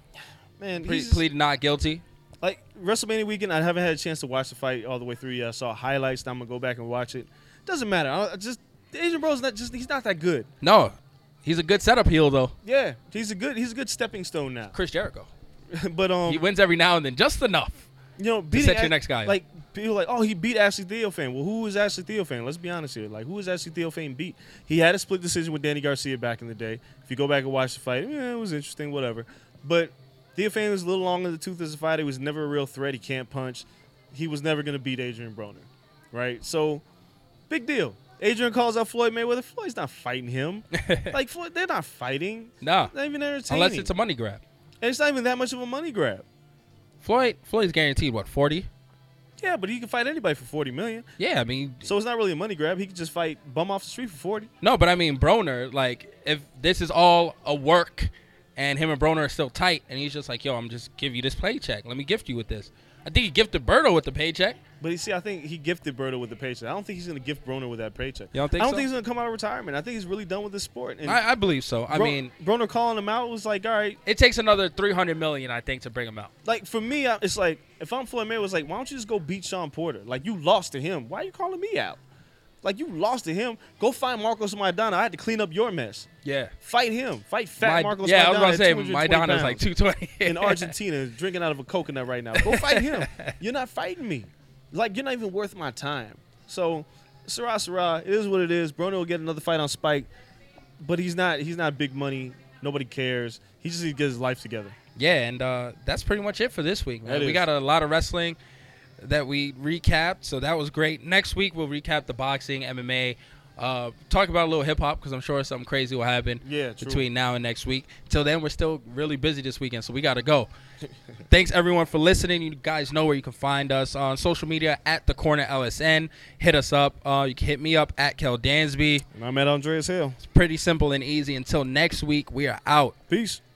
Man, ple- he's pleaded not guilty. like WrestleMania weekend. I haven't had a chance to watch the fight all the way through yet. I saw highlights. Now I'm gonna go back and watch it. Doesn't matter. I I just Adrian Bro's not just he's not that good. No, he's a good setup heel though. Yeah, he's a good he's a good stepping stone now. Chris Jericho. but um, He wins every now and then, just enough. you know, beating set your Ash- next guy up. Like people are like, oh, he beat Ashley Theophane. Well, who is Ashley Theophane? Let's be honest here. Like, who is Ashley Theophane beat? He had a split decision with Danny Garcia back in the day. If you go back and watch the fight, yeah, it was interesting, whatever. But Theophane was a little long in the tooth as a fighter. He was never a real threat. He can't punch. He was never going to beat Adrian Broner, right? So, big deal. Adrian calls out Floyd Mayweather. Floyd's not fighting him. like, Floyd, they're not fighting. No, Not even entertaining. unless it's a money grab. and it's not even that much of a money grab. Floyd, Floyd's guaranteed what, forty? Yeah, but he can fight anybody for forty million. Yeah, I mean, So it's not really a money grab. He could just fight bum off the street for forty. no, but I mean, Broner, like, if this is all a work and him and Broner are still tight, and he's just like, yo, I'm just give you this paycheck. Let me gift you with this. I think he gifted Berto with the paycheck. But you see, I think he gifted Berto with the paycheck. I don't think he's going to gift Broner with that paycheck. You don't think I don't so? think he's going to come out of retirement. I think he's really done with this sport. And I, I believe so. I Bro- mean, Broner calling him out was like, all right. it takes another three hundred million, I think, to bring him out. Like, for me, I- it's like, if I'm Floyd Mayweather, it's like, why don't you just go beat Sean Porter? Like, you lost to him. Why are you calling me out? Like, you lost to him. Go find Marcos Maidana. I had to clean up your mess. Yeah. Fight him. Fight fat My- Marcos yeah, Maidana I was about to at say, two hundred twenty Maidana's like pounds. two twenty. in Argentina drinking out of a coconut right now. Go fight him. You're not fighting me. Like, you're not even worth my time. So, Sarah Sarah, it is what it is. Broner will get another fight on Spike, but he's not he's not big money. Nobody cares. He just needs to get his life together. Yeah, and uh, that's pretty much it for this week, man. That We is. got a lot of wrestling that we recapped, so that was great. Next week, we'll recap the boxing, M M A, uh, talk about a little hip-hop, because I'm sure something crazy will happen Yeah, true. between now and next week. Till then, we're still really busy this weekend, so we got to go. Thanks, everyone, for listening. You guys know where you can find us on social media, at The Corner L S N. Hit us up. Uh, you can hit me up at Kel Dansby. And I'm at Andreas Hill. It's pretty simple and easy. Until next week, we are out. Peace.